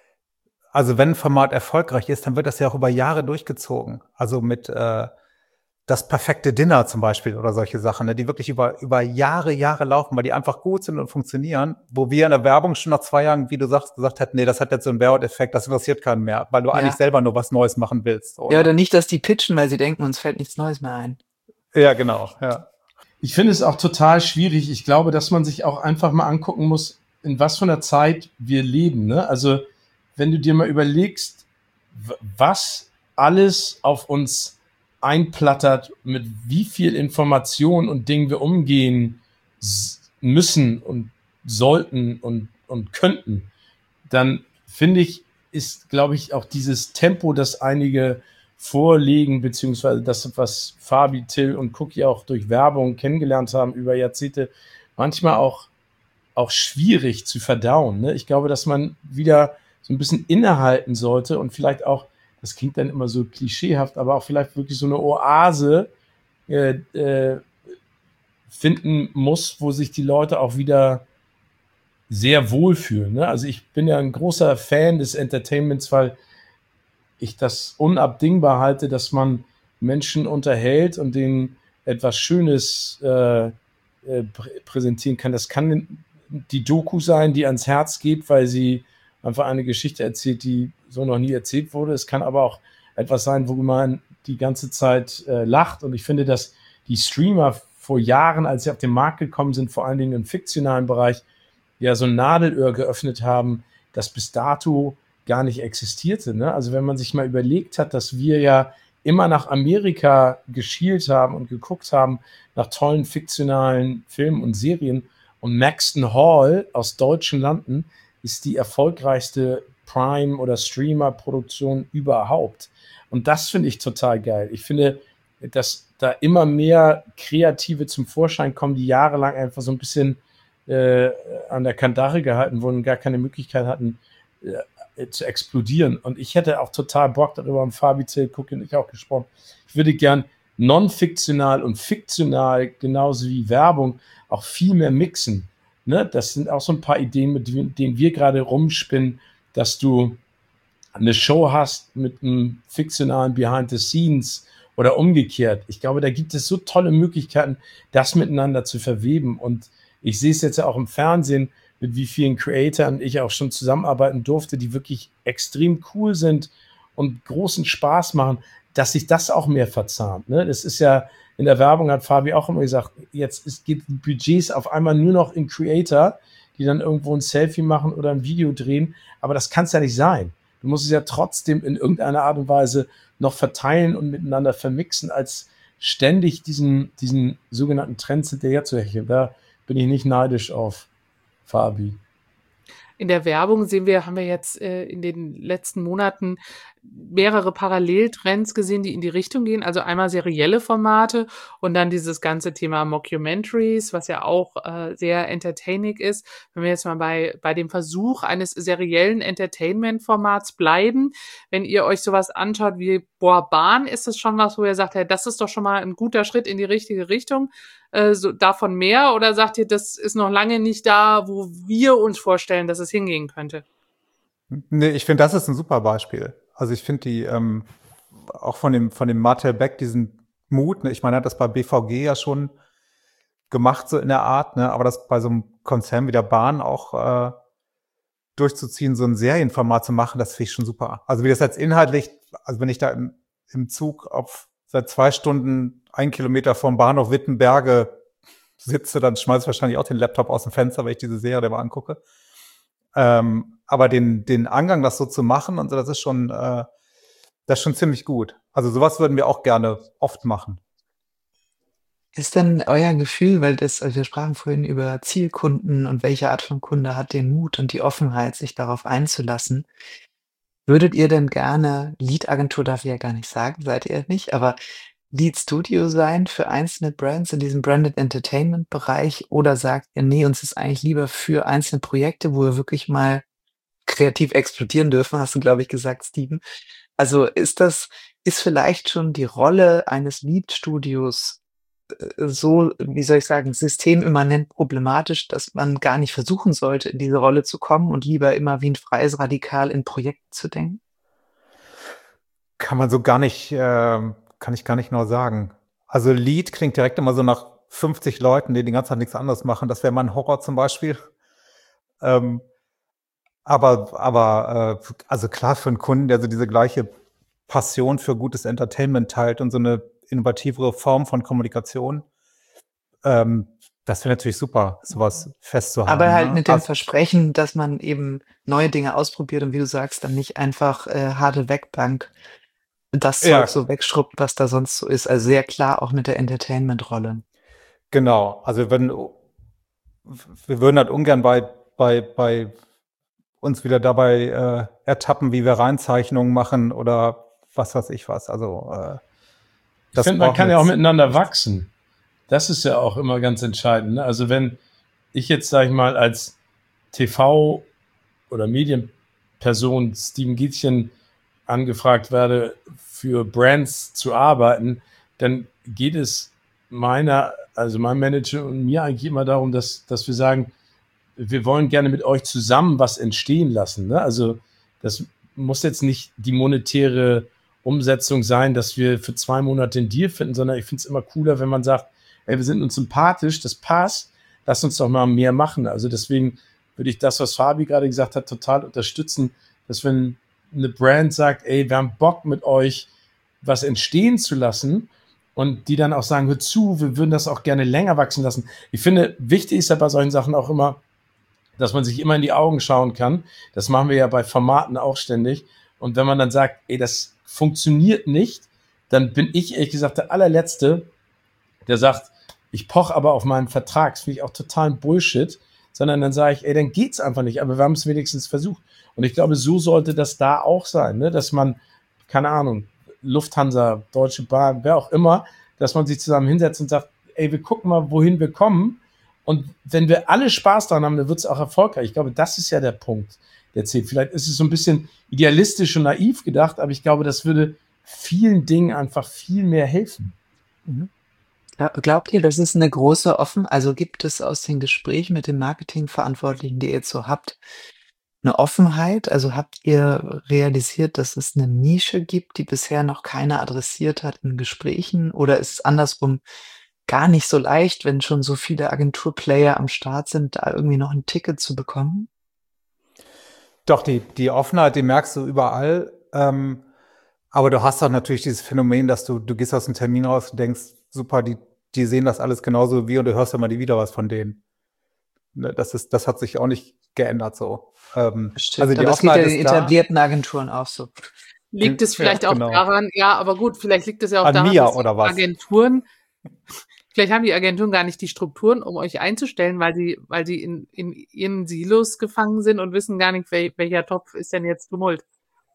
also wenn 'n Format erfolgreich ist, dann wird das ja auch über Jahre durchgezogen. Also mit, äh, „Das perfekte Dinner" zum Beispiel oder solche Sachen, ne, die wirklich über über Jahre, Jahre laufen, weil die einfach gut sind und funktionieren, wo wir in der Werbung schon nach zwei Jahren, wie du sagst, gesagt hätten: „Ne, das hat jetzt so 'n Werbung-Effekt, das interessiert keinen mehr", weil du eigentlich Ja. selber nur was Neues machen willst, so, Ja, ne? oder nicht, dass die pitchen, weil sie denken, uns fällt nichts Neues mehr ein. Ja, genau, ja. Ich finde es auch total schwierig. Ich glaube, dass man sich auch einfach mal angucken muss, in was für einer Zeit wir leben. Ne? Also, wenn du dir mal überlegst, w- was alles auf uns einplattert, mit wie viel Information und Dingen wir umgehen s- müssen und sollten und, und könnten, dann finde ich, ist, glaube ich, auch dieses Tempo, das einige vorlegen, beziehungsweise das, was Fabi, Till und Cookie auch durch Werbung kennengelernt haben über Jahrzehnte, manchmal auch, auch schwierig zu verdauen. Ne? Ich glaube, dass man wieder so ein bisschen innehalten sollte und vielleicht auch, das klingt dann immer so klischeehaft, aber auch vielleicht wirklich so eine Oase äh, äh, finden muss, wo sich die Leute auch wieder sehr wohlfühlen. Ne? Also ich bin ja ein großer Fan des Entertainments, weil ich das unabdingbar halte, dass man Menschen unterhält und denen etwas Schönes äh, äh, prä- präsentieren kann. Das kann die Doku sein, die ans Herz geht, weil sie einfach eine Geschichte erzählt, die so noch nie erzählt wurde. Es kann aber auch etwas sein, wo man die ganze Zeit äh, lacht. Und ich finde, dass die Streamer vor Jahren, als sie auf den Markt gekommen sind, vor allen Dingen im fiktionalen Bereich, ja so ein Nadelöhr geöffnet haben, das bis dato gar nicht existierte. Ne? Also wenn man sich mal überlegt hat, dass wir ja immer nach Amerika geschielt haben und geguckt haben nach tollen fiktionalen Filmen und Serien, und Maxton Hall aus deutschen Landen ist die erfolgreichste Prime- oder Streamer-Produktion überhaupt. Und das finde ich total geil. Ich finde, dass da immer mehr Kreative zum Vorschein kommen, die jahrelang einfach so ein bisschen äh, an der Kandare gehalten wurden und gar keine Möglichkeit hatten, äh, zu explodieren. Und ich hätte auch total Bock darüber, haben Fabi, Till, Cookie und ich auch gesprochen. Ich würde gern non-fiktional und fiktional, genauso wie Werbung, auch viel mehr mixen. Ne? Das sind auch so ein paar Ideen, mit denen wir gerade rumspinnen, dass du eine Show hast mit einem fiktionalen Behind the Scenes oder umgekehrt. Ich glaube, da gibt es so tolle Möglichkeiten, das miteinander zu verweben. Und ich sehe es jetzt ja auch im Fernsehen, mit wie vielen Creatoren ich auch schon zusammenarbeiten durfte, die wirklich extrem cool sind und großen Spaß machen, dass sich das auch mehr verzahnt. Ne? Das ist ja, in der Werbung hat Fabi auch immer gesagt, jetzt ist, geht Budgets auf einmal nur noch in Creator, die dann irgendwo ein Selfie machen oder ein Video drehen. Aber das kann es ja nicht sein. Du musst es ja trotzdem in irgendeiner Art und Weise noch verteilen und miteinander vermixen, als ständig diesen, diesen sogenannten Trends hinterher zu hecheln. Da bin ich nicht neidisch auf Fabi. In der Werbung sehen wir, haben wir jetzt äh, in den letzten Monaten mehrere Paralleltrends gesehen, die in die Richtung gehen. Also einmal serielle Formate und dann dieses ganze Thema Mockumentaries, was ja auch äh, sehr entertaining ist. Wenn wir jetzt mal bei, bei dem Versuch eines seriellen Entertainment-Formats bleiben, wenn ihr euch sowas anschaut wie Boah, Bahn, ist das schon was, wo ihr sagt, hey, das ist doch schon mal ein guter Schritt in die richtige Richtung. Äh, so, davon mehr? Oder sagt ihr, das ist noch lange nicht da, wo wir uns vorstellen, dass es hingehen könnte? Nee, ich finde, das ist ein super Beispiel. Also ich finde die, ähm, auch von dem, von dem Martel Beck, diesen Mut, ne? Ich meine, er hat das bei B V G ja schon gemacht, so in der Art, ne? Aber das bei so einem Konzern wie der Bahn auch äh, durchzuziehen, so ein Serienformat zu machen, das finde ich schon super. Also wie das jetzt inhaltlich, also wenn ich da im, im Zug auf seit zwei Stunden ein Kilometer vom Bahnhof Wittenberge sitze, dann schmeiße ich wahrscheinlich auch den Laptop aus dem Fenster, weil ich diese Serie da angucke. Ähm, aber den, den Angang, das so zu machen und so, das ist schon, äh, das ist schon ziemlich gut. Also sowas würden wir auch gerne oft machen. Ist denn euer Gefühl, weil das also wir sprachen vorhin über Zielkunden und welche Art von Kunde hat den Mut und die Offenheit, sich darauf einzulassen. Würdet ihr denn gerne Lead-Agentur darf ich ja gar nicht sagen, seid ihr nicht, aber Lead-Studio sein für einzelne Brands in diesem Branded Entertainment-Bereich oder sagt ihr: „Ne, uns ist eigentlich lieber für einzelne Projekte, wo wir wirklich mal kreativ explodieren dürfen“, hast du, glaube ich, gesagt, Steven. Also, ist das ist vielleicht schon die Rolle eines Lead-Studios, äh, so, wie soll ich sagen, systemimmanent problematisch, dass man gar nicht versuchen sollte, in diese Rolle zu kommen und lieber immer wie 'n freies Radikal in Projekten zu denken? Kann man so gar nicht ähm, kann ich gar nicht genau sagen. Also, Lead klingt direkt immer so nach fünfzig Leuten, die die ganze Zeit nix anderes machen. Das wäre mein Horror zum Beispiel. Ähm, aber aber, äh, also klar für 'n Kunden, der so diese gleiche Passion für gutes Entertainment teilt und so 'ne innovativere Form von Kommunikation, ähm, das wäre natürlich super, so was fest zu Aber haben, halt ne? mit dem Also Versprechen, dass man eben neue Dinge ausprobiert und wie du sagst, dann nicht einfach, äh, harte Werkbank das Zeug Ja. so wegschrubbt, was da sonst so ist. Also, sehr klar auch mit der Entertainment-Rolle. Genau. Also, wenn w wir würden halt ungern bei bei bei uns wieder dabei, äh, ertappen, wie wir Reinzeichnungen machen oder was weiß ich was. Also, äh, Ich das finde, man brauchen kann wir ja auch jetzt miteinander nicht. wachsen. Das ist ja auch immer ganz entscheidend, ne? Also, wenn ich jetzt, sage ich mal, als T V oder Medienperson Steven Gätchen angefragt werde, für Brands zu arbeiten, dann geht es meiner also meinem Manager und mir eigentlich immer darum, dass dass wir sagen: „Wir wollen gerne mit euch zusammen was entstehen lassen“, ne? Also, das muss jetzt nicht die monetäre Umsetzung sein, dass wir für zwei Monate 'n Deal finden, sondern ich finde es immer cooler, wenn man sagt: „Ey, wir sind uns sympathisch, das passt. Lass uns doch mal mehr machen.“ Also, deswegen würde ich das, was Fabi grade gesagt hat, total unterstützen, dass wenn 'ne Brand sagt: „Ey, wir haben Bock, mit euch was entstehen zu lassen“, und die dann auch sagen: „Hör zu, wir würden das auch gerne länger wachsen lassen.“ Ich finde, wichtig ist ja bei solchen Sachen auch immer, dass man sich immer in die Augen schauen kann. Das machen wir ja bei Formaten auch ständig. Und wenn man dann sagt: „Ey, das funktioniert nicht“, dann bin ich ehrlich gesagt der Allerletzte, der sagt: „Ich poche aber auf meinen Vertrag.“ Das finde ich auch totalen Bullshit, sondern dann sage ich: „Ey, dann geht's einfach nicht, aber wir haben's wenigstens versucht.“ Und ich glaube, so sollte das da auch sein, ne, dass man, keine Ahnung, Lufthansa, Deutsche Bahn, wer auch immer, dass man sich zusammen hinsetzt und sagt: „Ey, wir gucken mal, wohin wir kommen. Und wenn wir alle Spaß dran haben, dann wird's auch erfolgreich.“ Ich glaube, das ist ja der Punkt, der zählt. Vielleicht ist es so 'n bisschen idealistisch und naiv gedacht, aber ich glaube, das würde vielen Dingen einfach viel mehr helfen. Mhm. Gla glaubt ihr, das ist 'ne große offen also, gibt es aus den Gesprächen mit den Marketingverantwortlichen, die ihr jetzt so habt, 'ne Offenheit? Also, habt ihr realisiert, dass es 'ne Nische gibt, die bisher noch keiner adressiert hat in Gesprächen? Oder ist es andersrum gar nicht so leicht, wenn schon so viele Agenturplayer am Start sind, da irgendwie noch 'n Ticket zu bekommen? Doch, die die Offenheit, die merkst du überall. Ähm, aber du hast auch natürlich dieses Phänomen, dass du du gehst aus 'm Termin raus und denkst: „Super, die die sehen das alles genauso wie wir“, und du hörst immer nie wieder was von denen. Ne, das ist das hat sich auch nicht geändert so. Ähm, also, Stimmt, die aber es geht ja Offenheit den ist da. etablierten Agenturen auch so. Liegt es Ja, vielleicht auch genau. daran ja, aber gut, vielleicht liegt es ja auch An daran, mir dass die oder was? Agenturen vielleicht haben die Agenturen gar nicht die Strukturen, um euch einzustellen, weil sie weil sie in in ihren Silos gefangen sind und wissen gar nicht, wel welcher Topf ist denn jetzt Tumult.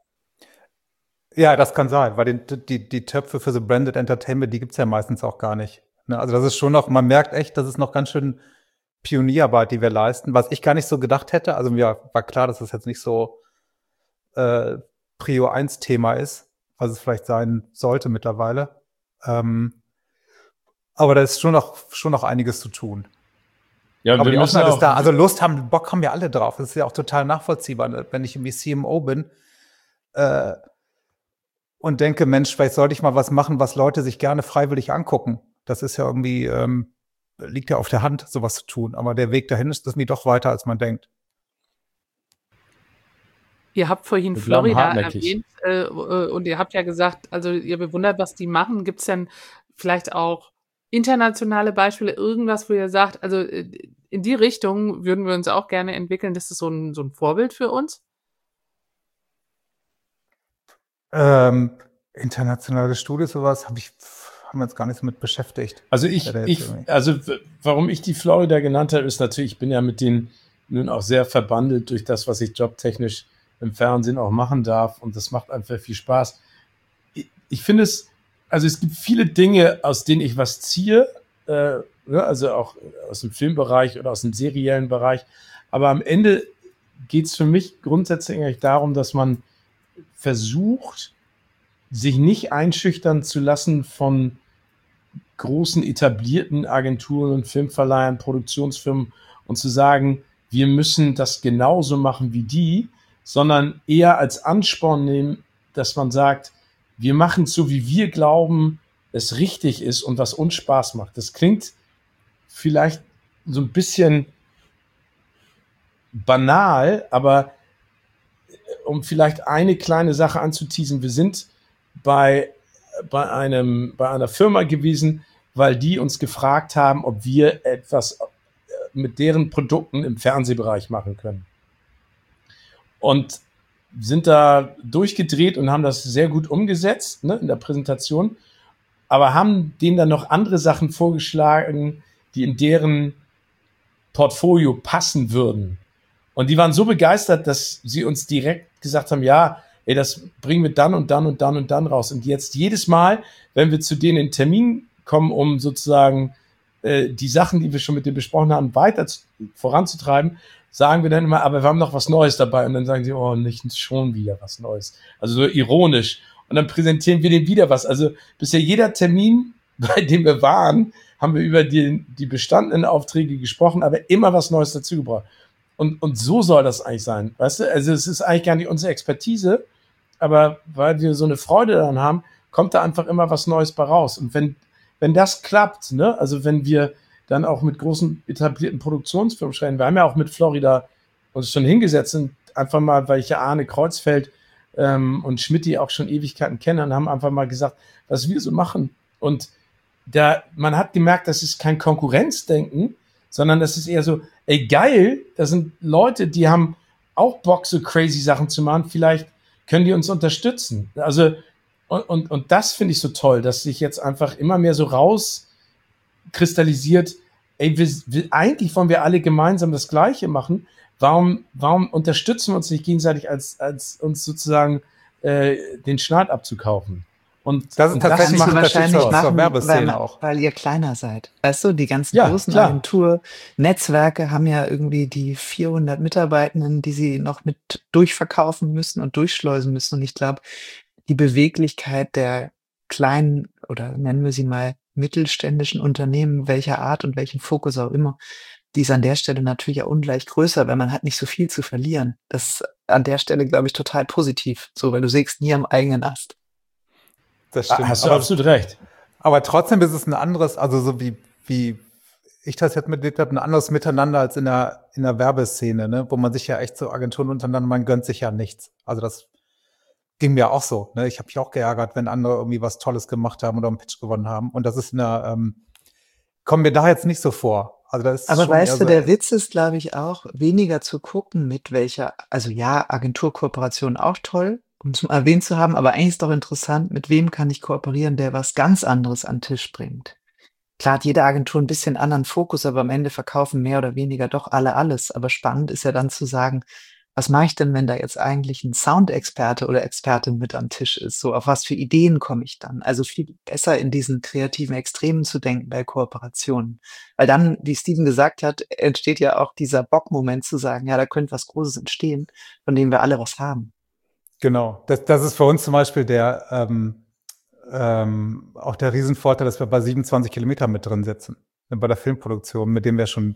Ja, das kann sein, weil den die die Töpfe für so Branded Entertainment, die gibt's ja meistens auch gar nicht, ne? Also, das ist schon noch man merkt echt, das ist noch ganz schön Pionierarbeit, die wir leisten, was ich gar nicht so gedacht hätte. Also, mir war klar, dass das jetzt nicht so, äh, Prio eins Thema ist, was es vielleicht sein sollte mittlerweile. Ähm, aber da ist schon noch schon noch einiges zu tun. Ja, und Aber wir die müssen Offenheit ist auch da. Also, w Lust haben Bock haben wir alle drauf. Das ist ja auch total nachvollziehbar, ne? Wenn ich irgendwie C M O bin, äh und denke: „Mensch, vielleicht sollte ich mal was machen, was Leute sich gerne freiwillig angucken.“ Das ist ja irgendwie ähm, liegt ja auf der Hand, so was zu tun. Aber der Weg dahin ist irgendwie doch weiter, als man denkt. Ihr habt vorhin Wir bleiben Florida hartnäckig. erwähnt, äh, w äh, und ihr habt ja gesagt, also, ihr bewundert, was die machen. Gibt's denn vielleicht auch internationale Beispiele, irgendwas, wo ihr sagt: „Also, äh, in die Richtung würden wir uns auch gerne entwickeln. Das ist so 'n so 'n Vorbild für uns?“ Ähm Internationale Studie, sowas, habe ich, haben wir uns gar nicht so mit beschäftigt. Also ich, ich also w- warum ich die Florida genannt habe, ist natürlich, ich bin ja mit denen nun auch sehr verbandelt durch das, was ich jobtechnisch im Fernsehen auch machen darf, und das macht einfach viel Spaß. Ich, ich finde es, also es gibt viele Dinge, aus denen ich was ziehe, äh, ne, also auch aus dem Filmbereich oder aus dem seriellen Bereich, aber am Ende geht es für mich grundsätzlich eigentlich darum, dass man versucht, sich nicht einschüchtern zu lassen von großen etablierten Agenturen und Filmverleihern, Produktionsfirmen, und zu sagen, wir müssen das genauso machen wie die, sondern eher als Ansporn nehmen, dass man sagt, wir machen es so, wie wir glauben, es richtig ist und was uns Spaß macht. Das klingt vielleicht so ein bisschen banal, aber um vielleicht eine kleine Sache anzuteasen, wir sind bei, bei, einem, bei einer Firma gewesen, weil die uns gefragt haben, ob wir etwas mit deren Produkten im Fernsehbereich machen können. Und sind da durchgedreht und haben das sehr gut umgesetzt, ne, in der Präsentation, aber haben denen dann noch andere Sachen vorgeschlagen, die in deren Portfolio passen würden. Und die waren so begeistert, dass sie uns direkt gesagt haben, ja, ey, das bringen wir dann und dann und dann und dann raus. Und jetzt jedes Mal, wenn wir zu denen in Termin kommen, um sozusagen äh, die Sachen, die wir schon mit denen besprochen haben, weiter zu, voranzutreiben, sagen wir dann immer, aber wir haben noch was Neues dabei. Und dann sagen sie, oh, nicht schon wieder was Neues. Also so ironisch. Und dann präsentieren wir denen wieder was. Also bisher jeder Termin, bei dem wir waren, haben wir über die, die bestandenen Aufträge gesprochen, aber immer was Neues dazugebracht. Und, und so soll das eigentlich sein, weißt du? Also es ist eigentlich gar nicht unsere Expertise, aber weil wir so eine Freude daran haben, kommt da einfach immer was Neues bei raus. Und wenn, wenn das klappt, ne, also wenn wir dann auch mit großen etablierten Produktionsfirmen sprechen, wir haben ja auch mit Florida uns schon hingesetzt und einfach mal, weil ich ja Arne Kreuzfeld ähm, und Schmidti auch schon Ewigkeiten kenne, und haben einfach mal gesagt, was wir so machen. Und da, man hat gemerkt, das ist kein Konkurrenzdenken, sondern das ist eher so, ey, geil, das sind Leute, die haben auch Bock, so crazy Sachen zu machen, vielleicht können die uns unterstützen. Also, und, und, und das finde ich so toll, dass sich jetzt einfach immer mehr so rauskristallisiert, ey, wir, wir, eigentlich wollen wir alle gemeinsam das Gleiche machen, warum, warum unterstützen wir uns nicht gegenseitig, als, als uns sozusagen äh, den Schneid abzukaufen? Und das ist tatsächlich das macht wahrscheinlich das machen, Werbeszene weil, auch. weil ihr kleiner seid. Weißt du, die ganzen Ja, großen klar. Agentur-Netzwerke haben ja irgendwie die vierhundert Mitarbeitenden, die sie noch mit durchverkaufen müssen und durchschleusen müssen. Und ich glaube, die Beweglichkeit der kleinen, oder nennen wir sie mal mittelständischen Unternehmen, welcher Art und welchen Fokus auch immer, die ist an der Stelle natürlich auch ungleich größer, weil man hat nicht so viel zu verlieren. Das ist an der Stelle, glaube ich, total positiv. So, weil du sägst nie am eigenen Ast. Das stimmt. Hast du aber, absolut recht. aber trotzdem ist es ein anderes, also so wie, wie ich das jetzt miterlebt habe, ein anderes Miteinander als in der, in der Werbeszene, ne? Wo man sich ja echt so Agenturen untereinander, man gönnt sich ja nichts. Also das ging mir auch so. Ne? Ich habe mich auch geärgert, wenn andere irgendwie was Tolles gemacht haben oder einen Pitch gewonnen haben. Und das ist in der, ähm, kommt mir da jetzt nicht so vor. Also das ist Aber schon eher weißt du, so, der Witz ist, glaube ich, auch, weniger zu gucken, mit welcher, also ja, Agenturkooperation auch toll, um es mal erwähnt zu haben, aber eigentlich ist doch interessant, mit wem kann ich kooperieren, der was ganz anderes an den Tisch bringt. Klar hat jede Agentur ein bisschen anderen Fokus, aber am Ende verkaufen mehr oder weniger doch alle alles. Aber spannend ist ja dann zu sagen, was mache ich denn, wenn da jetzt eigentlich ein Soundexperte oder Expertin mit am Tisch ist? So, auf was für Ideen komme ich dann? Also viel besser in diesen kreativen Extremen zu denken bei Kooperationen. Weil dann, wie Steven gesagt hat, entsteht ja auch dieser Bockmoment zu sagen, ja, da könnte was Großes entstehen, von dem wir alle was haben. genau. Das, das ist für uns zum Beispiel der, ähm, ähm, auch der Riesenvorteil, dass wir bei siebenundzwanzig Kilometer mit drin sitzen. Bei der Filmproduktion, mit dem wir schon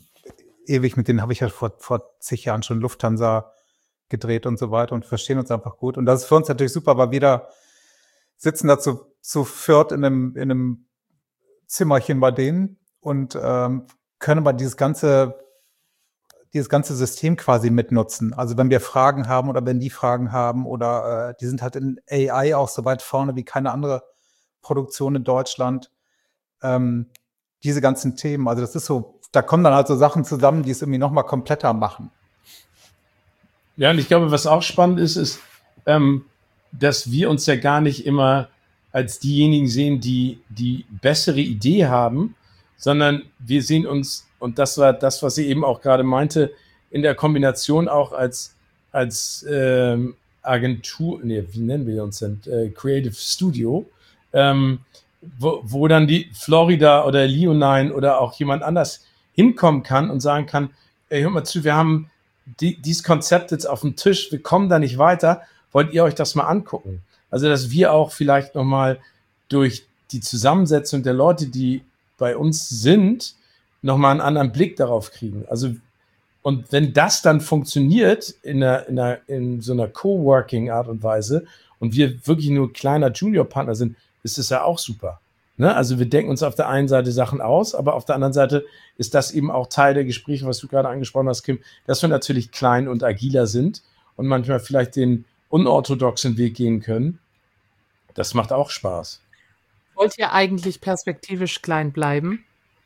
ewig, mit denen habe ich ja vor, vor zig Jahren schon Lufthansa gedreht und so weiter und verstehen uns einfach gut. Und das ist für uns natürlich super, weil wir da sitzen da zu, zu viert in einem, in einem Zimmerchen bei denen und ähm, können mal dieses ganze, dieses ganze System quasi mitnutzen. Also wenn wir Fragen haben oder wenn die Fragen haben oder äh, die sind halt in A I auch so weit vorne wie keine andere Produktion in Deutschland. Ähm, diese ganzen Themen, also das ist so, da kommen dann halt so Sachen zusammen, die es irgendwie noch mal kompletter machen. Ja, und ich glaube, was auch spannend ist, ist, ähm, dass wir uns ja gar nicht immer als diejenigen sehen, die die bessere Idee haben, sondern wir sehen uns, und das war das, was sie eben auch gerade meinte, in der Kombination auch als, als ähm, Agentur, nee, wie nennen wir uns denn? Äh, Creative Studio, ähm, wo, wo dann die Florida oder Leonine oder auch jemand anders hinkommen kann und sagen kann, ey, hör mal zu, wir haben die, dieses Konzept jetzt auf dem Tisch, wir kommen da nicht weiter, wollt ihr euch das mal angucken? Also, dass wir auch vielleicht nochmal durch die Zusammensetzung der Leute, die bei uns sind, nochmal einen anderen Blick darauf kriegen. Also, und wenn das dann funktioniert in, einer, in, einer, in so einer Coworking-Art und Weise und wir wirklich nur kleiner Junior-Partner sind, ist das ja auch super. Ne? Also wir denken uns auf der einen Seite Sachen aus, aber auf der anderen Seite ist das eben auch Teil der Gespräche, was du gerade angesprochen hast, Kim, dass wir natürlich klein und agiler sind und manchmal vielleicht den unorthodoxen Weg gehen können. Das macht auch Spaß. Wollt ihr eigentlich perspektivisch klein bleiben?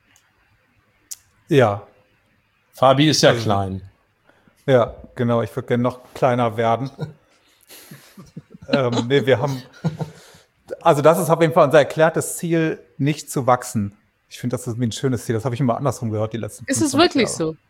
Ja. Fabi ist ja also, klein. Ja, genau. Ich würde gerne noch kleiner werden. ähm, nee, wir haben, also das ist auf jeden Fall unser erklärtes Ziel, nicht zu wachsen. Ich finde, das ist ein schönes Ziel. Das habe ich immer andersrum gehört, die letzten Ist es wirklich Jahre. so?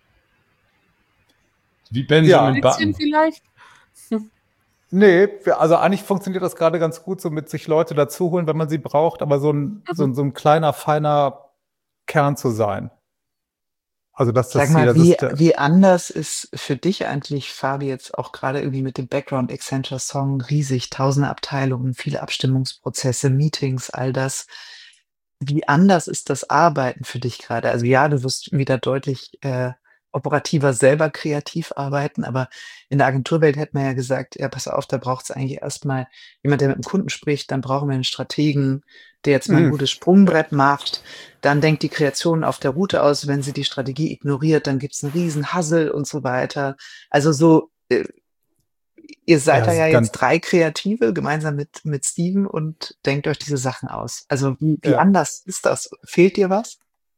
Wie Benjamin Ja. Button. Vielleicht? Nee, wir- also eigentlich funktioniert das gerade ganz gut, so mit sich Leute dazu holen, wenn man sie braucht, aber so ein, so ein, so ein kleiner, feiner Kern zu sein. Also das ist das Sag Ziel. mal, Das wie, ist der, wie anders ist für dich eigentlich, Fabi, jetzt auch gerade irgendwie mit dem Background Accenture Song riesig, tausende Abteilungen, viele Abstimmungsprozesse, Meetings, all das. Wie anders ist das Arbeiten für dich gerade? Also ja, du wirst wieder deutlich äh, operativer selber kreativ arbeiten, aber in der Agenturwelt hätte man ja gesagt, ja, pass auf, da braucht es eigentlich erstmal jemand, der mit dem Kunden spricht, dann brauchen wir einen Strategen, der jetzt mal ein Mhm. gutes Sprungbrett macht, dann denkt die Kreation auf der Route aus, wenn sie die Strategie ignoriert, dann gibt's einen riesen Hassel und so weiter. Also so, äh, ihr seid Ja, da es ja ist jetzt ganz- drei Kreative gemeinsam mit, mit Steven und denkt euch diese Sachen aus. Also wie, wie Ja. anders ist das? Fehlt dir was?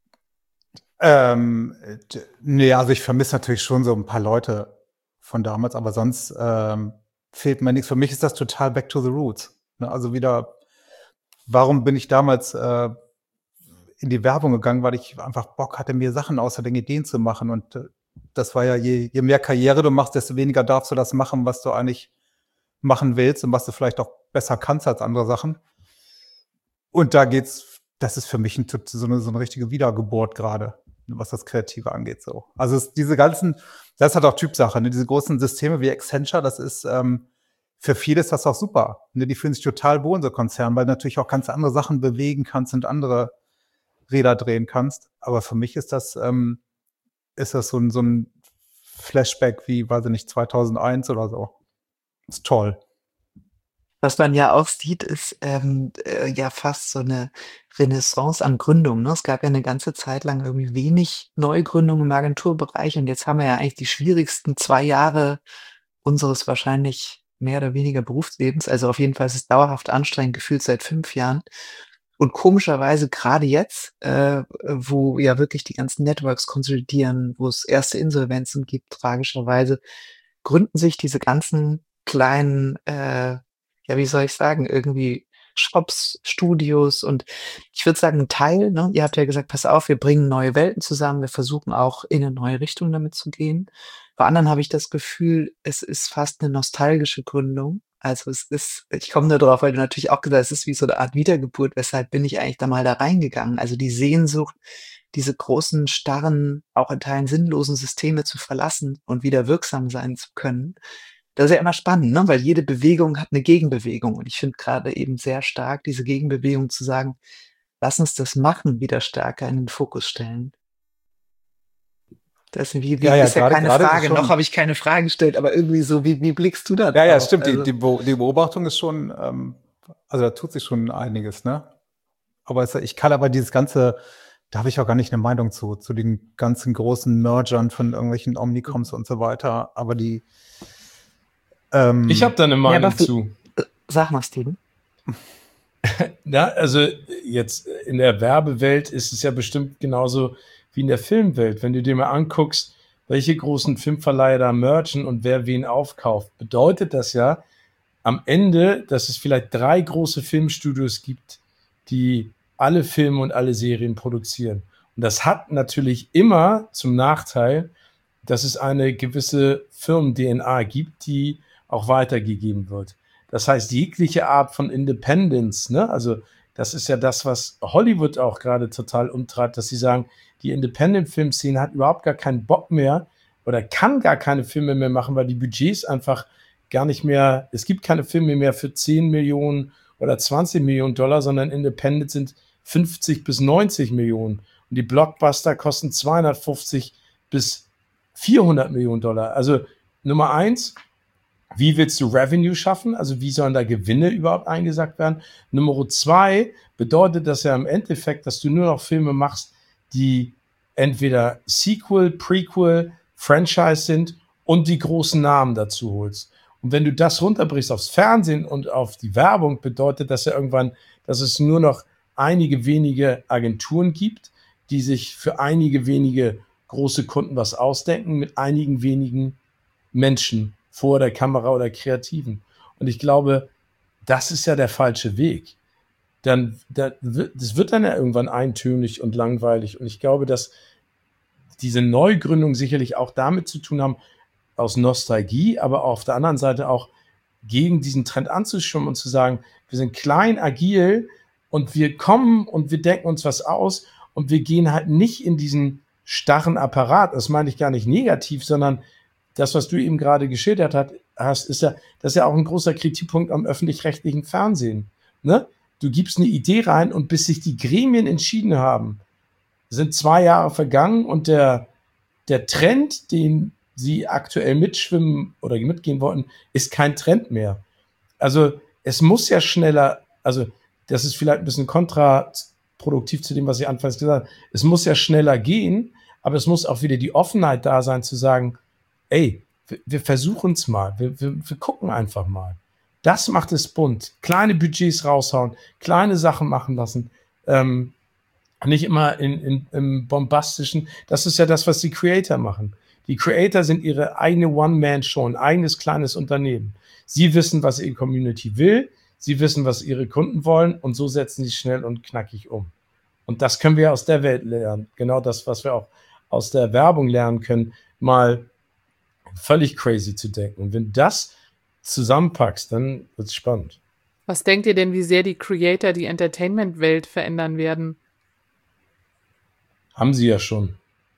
Ähm, d- nee, also ich vermisse natürlich schon so ein paar Leute von damals, aber sonst ähm, fehlt mir nichts. Für mich ist das total back to the roots. Ne? Also wieder, warum bin ich damals äh, in die Werbung gegangen, weil ich einfach Bock hatte, mir Sachen außer den Ideen zu machen. Und äh, das war ja, je, je mehr Karriere du machst, desto weniger darfst du das machen, was du eigentlich machen willst und was du vielleicht auch besser kannst als andere Sachen. Und da geht's, das ist für mich ein, so, eine, so eine richtige Wiedergeburt gerade, was das Kreative angeht. So. Also es, diese ganzen, das ist halt auch Typsache, ne? Diese großen Systeme wie Accenture, das ist, ähm, für viele ist das auch super. Ne? Die fühlen sich total wohl in so Konzernen, weil du natürlich auch ganz andere Sachen bewegen kannst und andere Räder drehen kannst. Aber für mich ist das, ähm, ist das so ein, so ein Flashback wie, weiß ich nicht, zweitausendeins oder so. Ist toll. Was man ja auch sieht, ist ähm, äh, ja fast so eine Renaissance an Gründungen. Ne? Es gab ja eine ganze Zeit lang irgendwie wenig Neugründungen im Agenturbereich und jetzt haben wir ja eigentlich die schwierigsten zwei Jahre unseres wahrscheinlich mehr oder weniger Berufslebens. Also auf jeden Fall ist es dauerhaft anstrengend, gefühlt seit fünf Jahren. Und komischerweise gerade jetzt, äh, wo ja wirklich die ganzen Networks konsolidieren, wo es erste Insolvenzen gibt, tragischerweise, gründen sich diese ganzen kleinen, äh, ja, wie soll ich sagen, irgendwie Shops, Studios und ich würde sagen, ein Teil, ne? Ihr habt ja gesagt, pass auf, wir bringen neue Welten zusammen, wir versuchen auch in eine neue Richtung damit zu gehen. Bei anderen habe ich das Gefühl, es ist fast eine nostalgische Gründung. Also es ist, ich komme nur drauf, weil du natürlich auch gesagt hast, es ist wie so eine Art Wiedergeburt. Weshalb bin ich eigentlich da mal da reingegangen? Also die Sehnsucht, diese großen, starren, auch in Teilen sinnlosen Systeme zu verlassen und wieder wirksam sein zu können. Das ist ja immer spannend, ne? Weil jede Bewegung hat eine Gegenbewegung. Und ich finde gerade eben sehr stark, diese Gegenbewegung zu sagen, lass uns das Machen wieder stärker in den Fokus stellen. Das ist, wie, wie, Ja, ja, ist ja gerade- keine gerade ist es Frage. schon- Noch habe ich keine Frage gestellt, aber irgendwie so, wie, wie blickst du da Ja, ja, drauf? stimmt. Also, Die, die, Be- die Beobachtung ist schon, ähm, also da tut sich schon einiges, ne? Aber es, ich kann aber dieses ganze, da habe ich auch gar nicht eine Meinung zu, zu den ganzen großen Mergern von irgendwelchen Omnicoms und so weiter. Aber die, ähm, Ich habe da eine Meinung aber für- zu. sag mal, Steven. Ja, also jetzt in der Werbewelt ist es ja bestimmt genauso wie in der Filmwelt. Wenn du dir mal anguckst, welche großen Filmverleiher da merchen und wer wen aufkauft, bedeutet das ja, am Ende, dass es vielleicht drei große Filmstudios gibt, die alle Filme und alle Serien produzieren. Und das hat natürlich immer zum Nachteil, dass es eine gewisse Firmen-D N A gibt, die auch weitergegeben wird. Das heißt, jegliche Art von Independence, ne? Also das ist ja das, was Hollywood auch gerade total umtreibt, dass sie sagen, die Independent-Film-Szene hat überhaupt gar keinen Bock mehr oder kann gar keine Filme mehr machen, weil die Budgets einfach gar nicht mehr, es gibt keine Filme mehr für zehn Millionen oder zwanzig Millionen Dollar, sondern Independent sind fünfzig bis neunzig Millionen. Und die Blockbuster kosten zweihundertfünfzig bis vierhundert Millionen Dollar. Also Nummer eins, wie willst du Revenue schaffen? Also wie sollen da Gewinne überhaupt eingesackt werden? Nummer zwei bedeutet das ja im Endeffekt, dass du nur noch Filme machst, die entweder Sequel, Prequel, Franchise sind und die großen Namen dazu holst. Und wenn du das runterbrichst aufs Fernsehen und auf die Werbung, bedeutet das ja irgendwann, dass es nur noch einige wenige Agenturen gibt, die sich für einige wenige große Kunden was ausdenken, mit einigen wenigen Menschen vor der Kamera oder Kreativen. Und ich glaube, das ist ja der falsche Weg. Dann, das wird dann ja irgendwann eintönig und langweilig. Und ich glaube, dass diese Neugründungen sicherlich auch damit zu tun haben, aus Nostalgie, aber auf der anderen Seite auch gegen diesen Trend anzuschwimmen und zu sagen, wir sind klein, agil und wir kommen und wir denken uns was aus und wir gehen halt nicht in diesen starren Apparat. Das meine ich gar nicht negativ, sondern das, was du eben gerade geschildert hast, ist ja, das ist ja auch ein großer Kritikpunkt am öffentlich-rechtlichen Fernsehen. Ne? Du gibst eine Idee rein und bis sich die Gremien entschieden haben, sind zwei Jahre vergangen und der, der Trend, den sie aktuell mitschwimmen oder mitgehen wollten, ist kein Trend mehr. Also es muss ja schneller, also das ist vielleicht ein bisschen kontraproduktiv zu dem, was ich anfangs gesagt habe, es muss ja schneller gehen, aber es muss auch wieder die Offenheit da sein, zu sagen, ey, wir, wir versuchen es mal, wir, wir, wir gucken einfach mal. Das macht es bunt. Kleine Budgets raushauen, kleine Sachen machen lassen, ähm, nicht immer in, in, im bombastischen, das ist ja das, was die Creator machen. Die Creator sind ihre eigene One-Man-Show, ein eigenes kleines Unternehmen. Sie wissen, was ihre Community will, sie wissen, was ihre Kunden wollen und so setzen sie schnell und knackig um. Und das können wir aus der Welt lernen. Genau das, was wir auch aus der Werbung lernen können, mal völlig crazy zu denken. Und wenn das zusammenpackst, dann wird es spannend. Was denkt ihr denn, wie sehr die Creator die Entertainment-Welt verändern werden? Haben sie ja schon.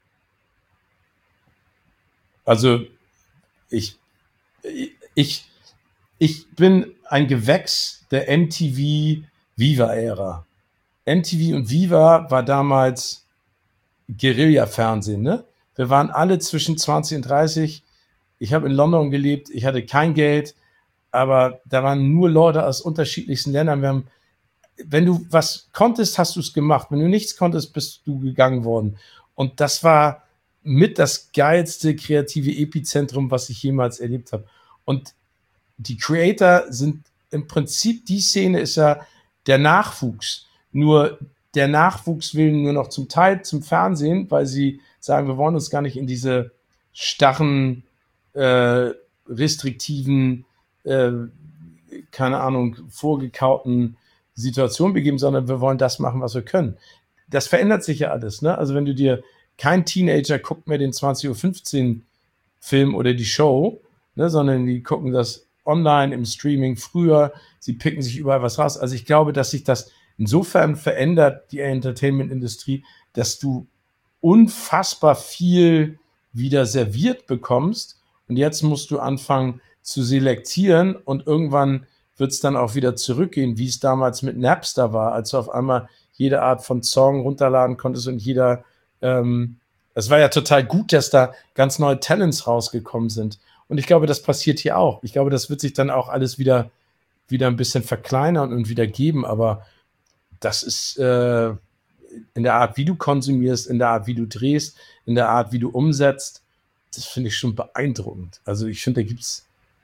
Also ich, ich, ich bin ein Gewächs der M T V-Viva-Ära. M T V und Viva war damals Guerilla-Fernsehen, ne? Wir waren alle zwischen zwanzig und dreißig. Ich habe in London gelebt, ich hatte kein Geld, aber da waren nur Leute aus unterschiedlichsten Ländern. Wir haben, wenn du was konntest, hast du es gemacht. Wenn du nichts konntest, bist du gegangen worden. Und das war mit das geilste kreative Epizentrum, was ich jemals erlebt habe. Und die Creator sind im Prinzip, die Szene ist ja der Nachwuchs. Nur der Nachwuchs will nur noch zum Teil zum Fernsehen, weil sie sagen, wir wollen uns gar nicht in diese starren, äh, restriktiven, äh, keine Ahnung, vorgekauten Situationen begeben, sondern wir wollen das machen, was wir können. Das verändert sich ja alles, ne? Also wenn du dir kein Teenager guckt mehr den zwanzig Uhr fünfzehn Film oder die Show, ne, sondern die gucken das online im Streaming früher, sie picken sich überall was raus. Also ich glaube, dass sich das insofern verändert, die Entertainment-Industrie, dass du unfassbar viel wieder serviert bekommst und jetzt musst du anfangen zu selektieren und irgendwann wird es dann auch wieder zurückgehen, wie es damals mit Napster war, als du auf einmal jede Art von Song runterladen konntest und jeder ähm, es war ja total gut, dass da ganz neue Talents rausgekommen sind. Und ich glaube, das passiert hier auch. Ich glaube, das wird sich dann auch alles wieder, wieder ein bisschen verkleinern und wieder geben. Aber das ist äh, in der Art, wie du konsumierst, in der Art, wie du drehst, in der Art, wie du umsetzt, das finde ich schon beeindruckend. Also ich finde, da gibt es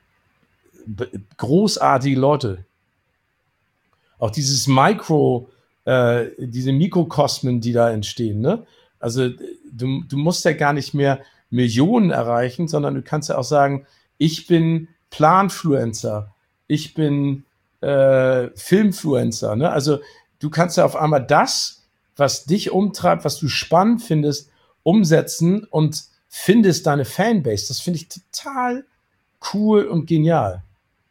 großartige Leute. Auch dieses Mikro, äh, diese Mikrokosmen, die da entstehen, ne? Also du, du musst ja gar nicht mehr Millionen erreichen, sondern du kannst ja auch sagen, ich bin Planfluencer, ich bin äh, Filmfluencer. Ne? Also du kannst ja auf einmal das, was dich umtreibt, was du spannend findest, umsetzen und findest deine Fanbase. Das finde ich total cool und genial.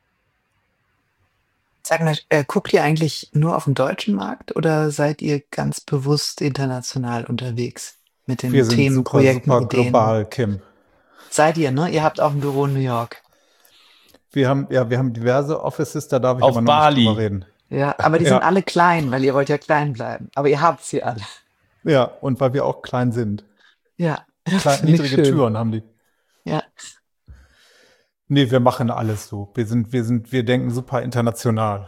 Sag mal, äh, guckt ihr eigentlich nur auf den deutschen Markt oder seid ihr ganz bewusst international unterwegs mit den Wir sind Themen, super, Projekten, super Ideen? global, Kim. Seid ihr, ne? Ihr habt auch ein Büro in New York. Wir haben, ja, wir haben diverse Offices, da darf ich Auf aber noch Bali. nicht drüber reden. Ja, aber die Ja. sind alle klein, weil ihr wollt ja klein bleiben. Aber ihr habt sie alle. Ja, und weil wir auch klein sind. Ja, Klein, finde ich niedrige schön. Türen haben die. Ja. Nee, wir machen alles so. Wir sind, wir sind, wir denken super international.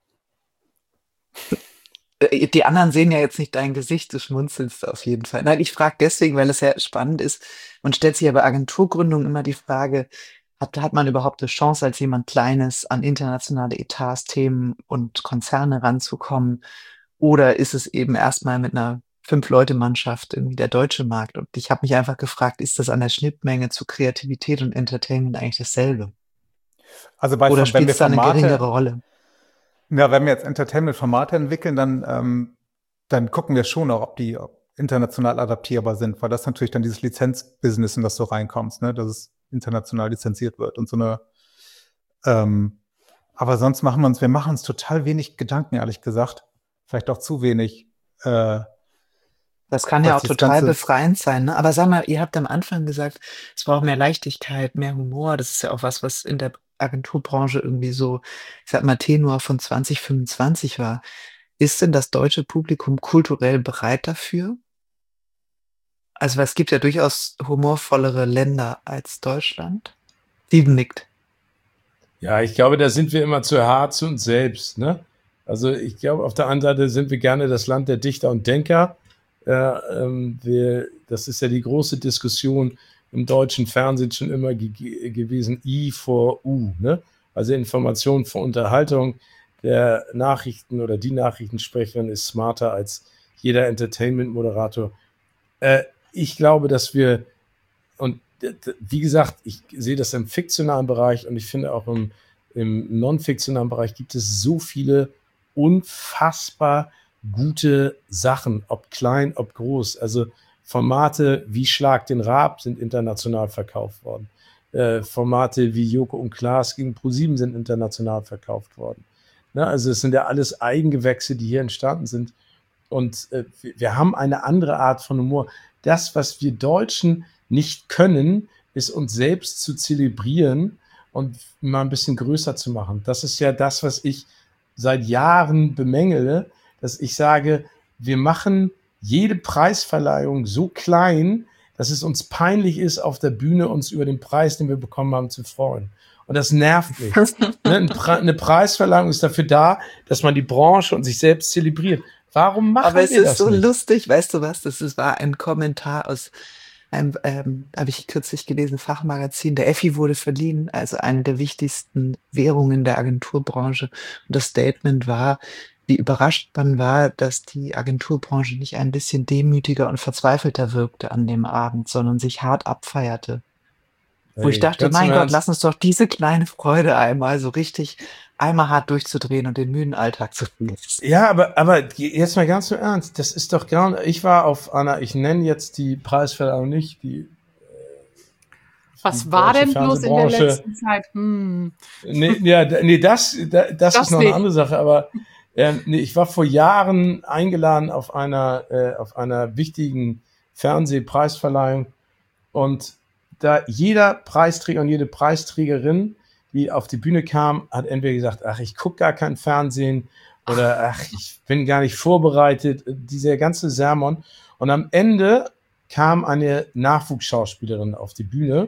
Äh, Die anderen sehen ja jetzt nicht dein Gesicht, du schmunzelst auf jeden Fall. Nein, ich frage deswegen, weil es ja spannend ist. Man stellt sich ja bei Agenturgründung immer die Frage, hat, hat man überhaupt eine Chance, als jemand Kleines an internationale Etats, Themen und Konzerne ranzukommen? Oder ist es eben erstmal mit einer Fünf-Leute-Mannschaft irgendwie der deutsche Markt? Und ich habe mich einfach gefragt, ist das an der Schnittmenge zu Kreativität und Entertainment eigentlich dasselbe? Also bei, Oder wenn spielt wir es da eine geringere Formate, Rolle? ja, wenn wir jetzt Entertainment-Formate entwickeln, dann, ähm, dann gucken wir schon auch, ob die international adaptierbar sind, weil das natürlich dann dieses Lizenzbusiness, in das du reinkommst, ne, dass es international lizenziert wird und so eine. Ähm, aber sonst machen wir uns, wir machen uns total wenig Gedanken, ehrlich gesagt. Vielleicht auch zu wenig. Äh, Das kann ja was auch dieses total ganze, befreiend sein, ne? Aber sag mal, ihr habt am Anfang gesagt, es braucht mehr Leichtigkeit, mehr Humor. Das ist ja auch was, was in der Agenturbranche irgendwie so, ich sag mal, Tenor von zwanzig fünfundzwanzig war. Ist denn das deutsche Publikum kulturell bereit dafür? Also, weil es gibt ja durchaus humorvollere Länder als Deutschland. Steven nickt. Ja, ich glaube, da sind wir immer zu hart zu uns selbst. Ne? Also ich glaube, auf der anderen Seite sind wir gerne das Land der Dichter und Denker. Äh, ähm, wir, das ist ja die große Diskussion im deutschen Fernsehen schon immer ge gewesen, I vor U. Ne? Also Information vor Unterhaltung. Der Nachrichten- oder die Nachrichtensprecherin ist smarter als jeder Entertainment-Moderator. Äh, ich glaube, dass wir, und wie gesagt, ich sehe das im fiktionalen Bereich und ich finde auch im, im non-fiktionalen Bereich gibt es so viele unfassbar gute Sachen, ob klein, ob groß. Also Formate wie Schlag den Raab sind international verkauft worden. Äh, Formate wie Joko und Klaas gegen ProSieben sind international verkauft worden. Ne? Also es sind ja alles Eigengewächse, die hier entstanden sind. Und äh, wir haben eine andere Art von Humor. Das, was wir Deutschen nicht können, ist uns selbst zu zelebrieren und mal ein bisschen größer zu machen. Das ist ja das, was ich seit Jahren bemängele, dass ich sage, wir machen jede Preisverleihung so klein, dass es uns peinlich ist, auf der Bühne uns über den Preis, den wir bekommen haben, zu freuen. Und das nervt mich. Ne? Eine Preisverleihung ist dafür da, dass man die Branche und sich selbst zelebriert. Warum machen Aber es wir ist das so nicht? lustig, weißt du was? Das ist, war ein Kommentar aus einem, ähm, habe ich kürzlich gelesen, Fachmagazin. Der Effi wurde verliehen, also eine der wichtigsten Währungen der Agenturbranche. Und das Statement war, wie überrascht man war, dass die Agenturbranche nicht ein bisschen demütiger und verzweifelter wirkte an dem Abend, sondern sich hart abfeierte. Wo ich Hey, dachte, ganz im mein Gott, Ernst, lass uns doch diese kleine Freude einmal so richtig einmal hart durchzudrehen und den müden Alltag zu vergessen. ja, aber, aber jetzt mal ganz im Ernst, das ist doch genau, ich war auf einer, ich nenne jetzt die Preisverleihung nicht, die, Was die war deutsche denn bloß in der Fernsehbranche. letzten Zeit? Hm. Nee, ja, d- nee das, da- das, Das ist noch eine nicht. andere Sache, aber ähm, nee, ich war vor Jahren eingeladen auf einer, äh, auf einer wichtigen Fernsehpreisverleihung und da jeder Preisträger und jede Preisträgerin, die auf die Bühne kam, hat entweder gesagt, ach, ich gucke gar kein Fernsehen oder ach, ich bin gar nicht vorbereitet, dieser ganze Sermon. Und am Ende kam eine Nachwuchsschauspielerin auf die Bühne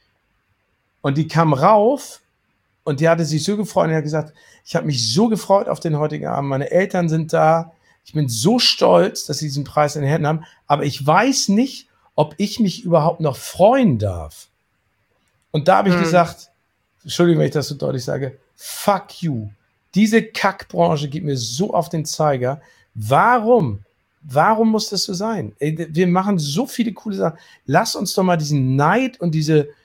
und die kam rauf und die hatte sich so gefreut und die hat gesagt, ich habe mich so gefreut auf den heutigen Abend, meine Eltern sind da, ich bin so stolz, dass sie diesen Preis in den Händen haben, aber ich weiß nicht, ob ich mich überhaupt noch freuen darf. Und da habe ich Hm. gesagt, Entschuldigung, wenn ich das so deutlich sage, fuck you. Diese Kackbranche geht mir so auf den Zeiger. Warum? Warum muss das so sein? Ey, wir machen so viele coole Sachen. Lass uns doch mal diesen Neid und diese,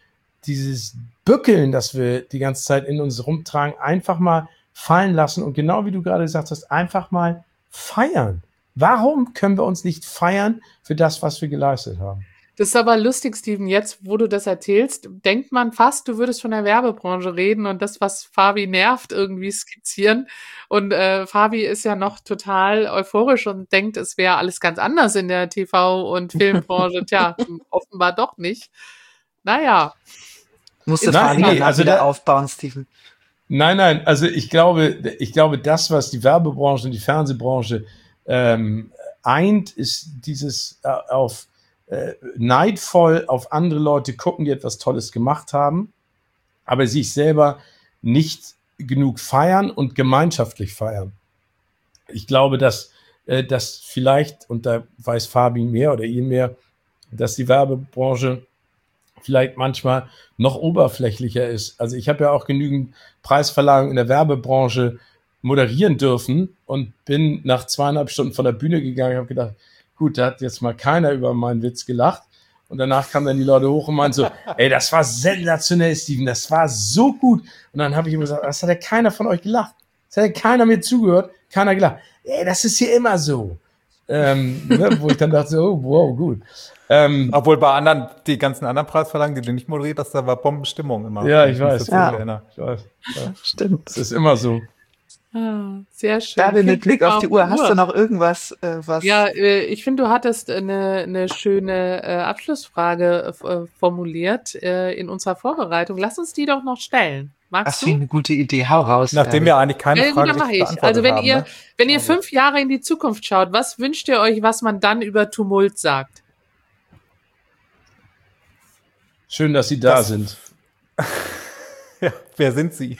dieses Bückeln, das wir die ganze Zeit in uns rumtragen, einfach mal fallen lassen und genau wie du gerade gesagt hast, einfach mal feiern. Warum können wir uns nicht feiern für das, was wir geleistet haben? Das ist aber lustig, Steven, jetzt, wo du das erzählst, denkt man fast, du würdest von der Werbebranche reden und das, was Fabi nervt, irgendwie skizzieren. Und äh, Fabi ist ja noch total euphorisch und denkt, es wäre alles ganz anders in der T V- und Filmbranche. Tja, offenbar doch nicht. Naja. Musste Nein, Fabi nee, danach also wieder da- aufbauen, Steven. Nein, nein, also ich glaube, ich glaube, das, was die Werbebranche und die Fernsehbranche ähm, eint, ist dieses äh, auf äh, neidvoll auf andere Leute gucken, die etwas Tolles gemacht haben, aber sich selber nicht genug feiern und gemeinschaftlich feiern. Ich glaube, dass, äh, dass vielleicht, und da weiß Fabi mehr oder ihr mehr, dass die Werbebranche vielleicht manchmal noch oberflächlicher ist. Also ich habe ja auch genügend Preisverleihungen in der Werbebranche moderieren dürfen und bin nach zweieinhalb Stunden von der Bühne gegangen und habe gedacht, gut, da hat jetzt mal keiner über meinen Witz gelacht. Und danach kamen dann die Leute hoch und meinten so, ey, das war sensationell, Steven, das war so gut. Und dann habe ich immer gesagt, das hat ja keiner von euch gelacht. Das hat ja keiner mir zugehört, keiner gelacht. Ey, das ist hier immer so. Ähm, ne, wo ich dann dachte, oh, wow, gut. Ähm, Obwohl bei anderen, die ganzen anderen Preisverlagen, die du nicht moderiert hast, da war Bombenstimmung immer. Ja, Wenn ich mich weiß. das so Ja. erinnere. ich weiß, ja, Stimmt. das ist immer so. Ah, sehr schön. Bärbel, mit Vielen Blick Dank auf die Uhr, hast du noch irgendwas, äh, was... Ja, äh, ich finde, du hattest eine, eine schöne äh, Abschlussfrage äh, formuliert äh, in unserer Vorbereitung. Lass uns die doch noch stellen. Magst Das du? finde ich eine gute Idee. Hau raus. Nachdem Bärbel. wir eigentlich keine Ja, gut, Frage dann mache richtig ich. beantwortet Also wenn haben, ihr, ne? wenn ihr Also. fünf Jahre in die Zukunft schaut, was wünscht ihr euch, was man dann über Tumult sagt? Schön, dass Sie da Das- sind. Ja, wer sind sie?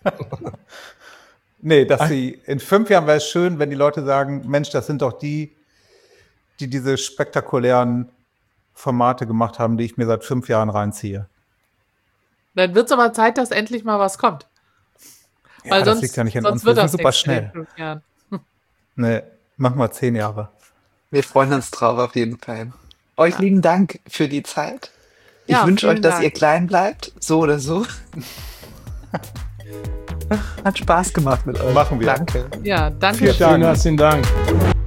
Nee, dass sie, in fünf Jahren wäre es schön, wenn die Leute sagen, Mensch, das sind doch die, die diese spektakulären Formate gemacht haben, die ich mir seit fünf Jahren reinziehe. Dann wird es aber Zeit, dass endlich mal was kommt. Ja, Weil das sonst, liegt ja nicht an sonst uns. wird Wir das sind super nichts in den schnell. fünf Jahren. Nee, mach mal zehn Jahre. Wir freuen uns drauf auf jeden Fall. Euch lieben Dank für die Zeit. Ich Ja, wünsche euch, vielen dass Dank. ihr klein bleibt, so oder so. Hat Spaß gemacht mit euch. Machen wir. Danke. Ja, danke. Vielen Dank. Vielen herzlichen Dank.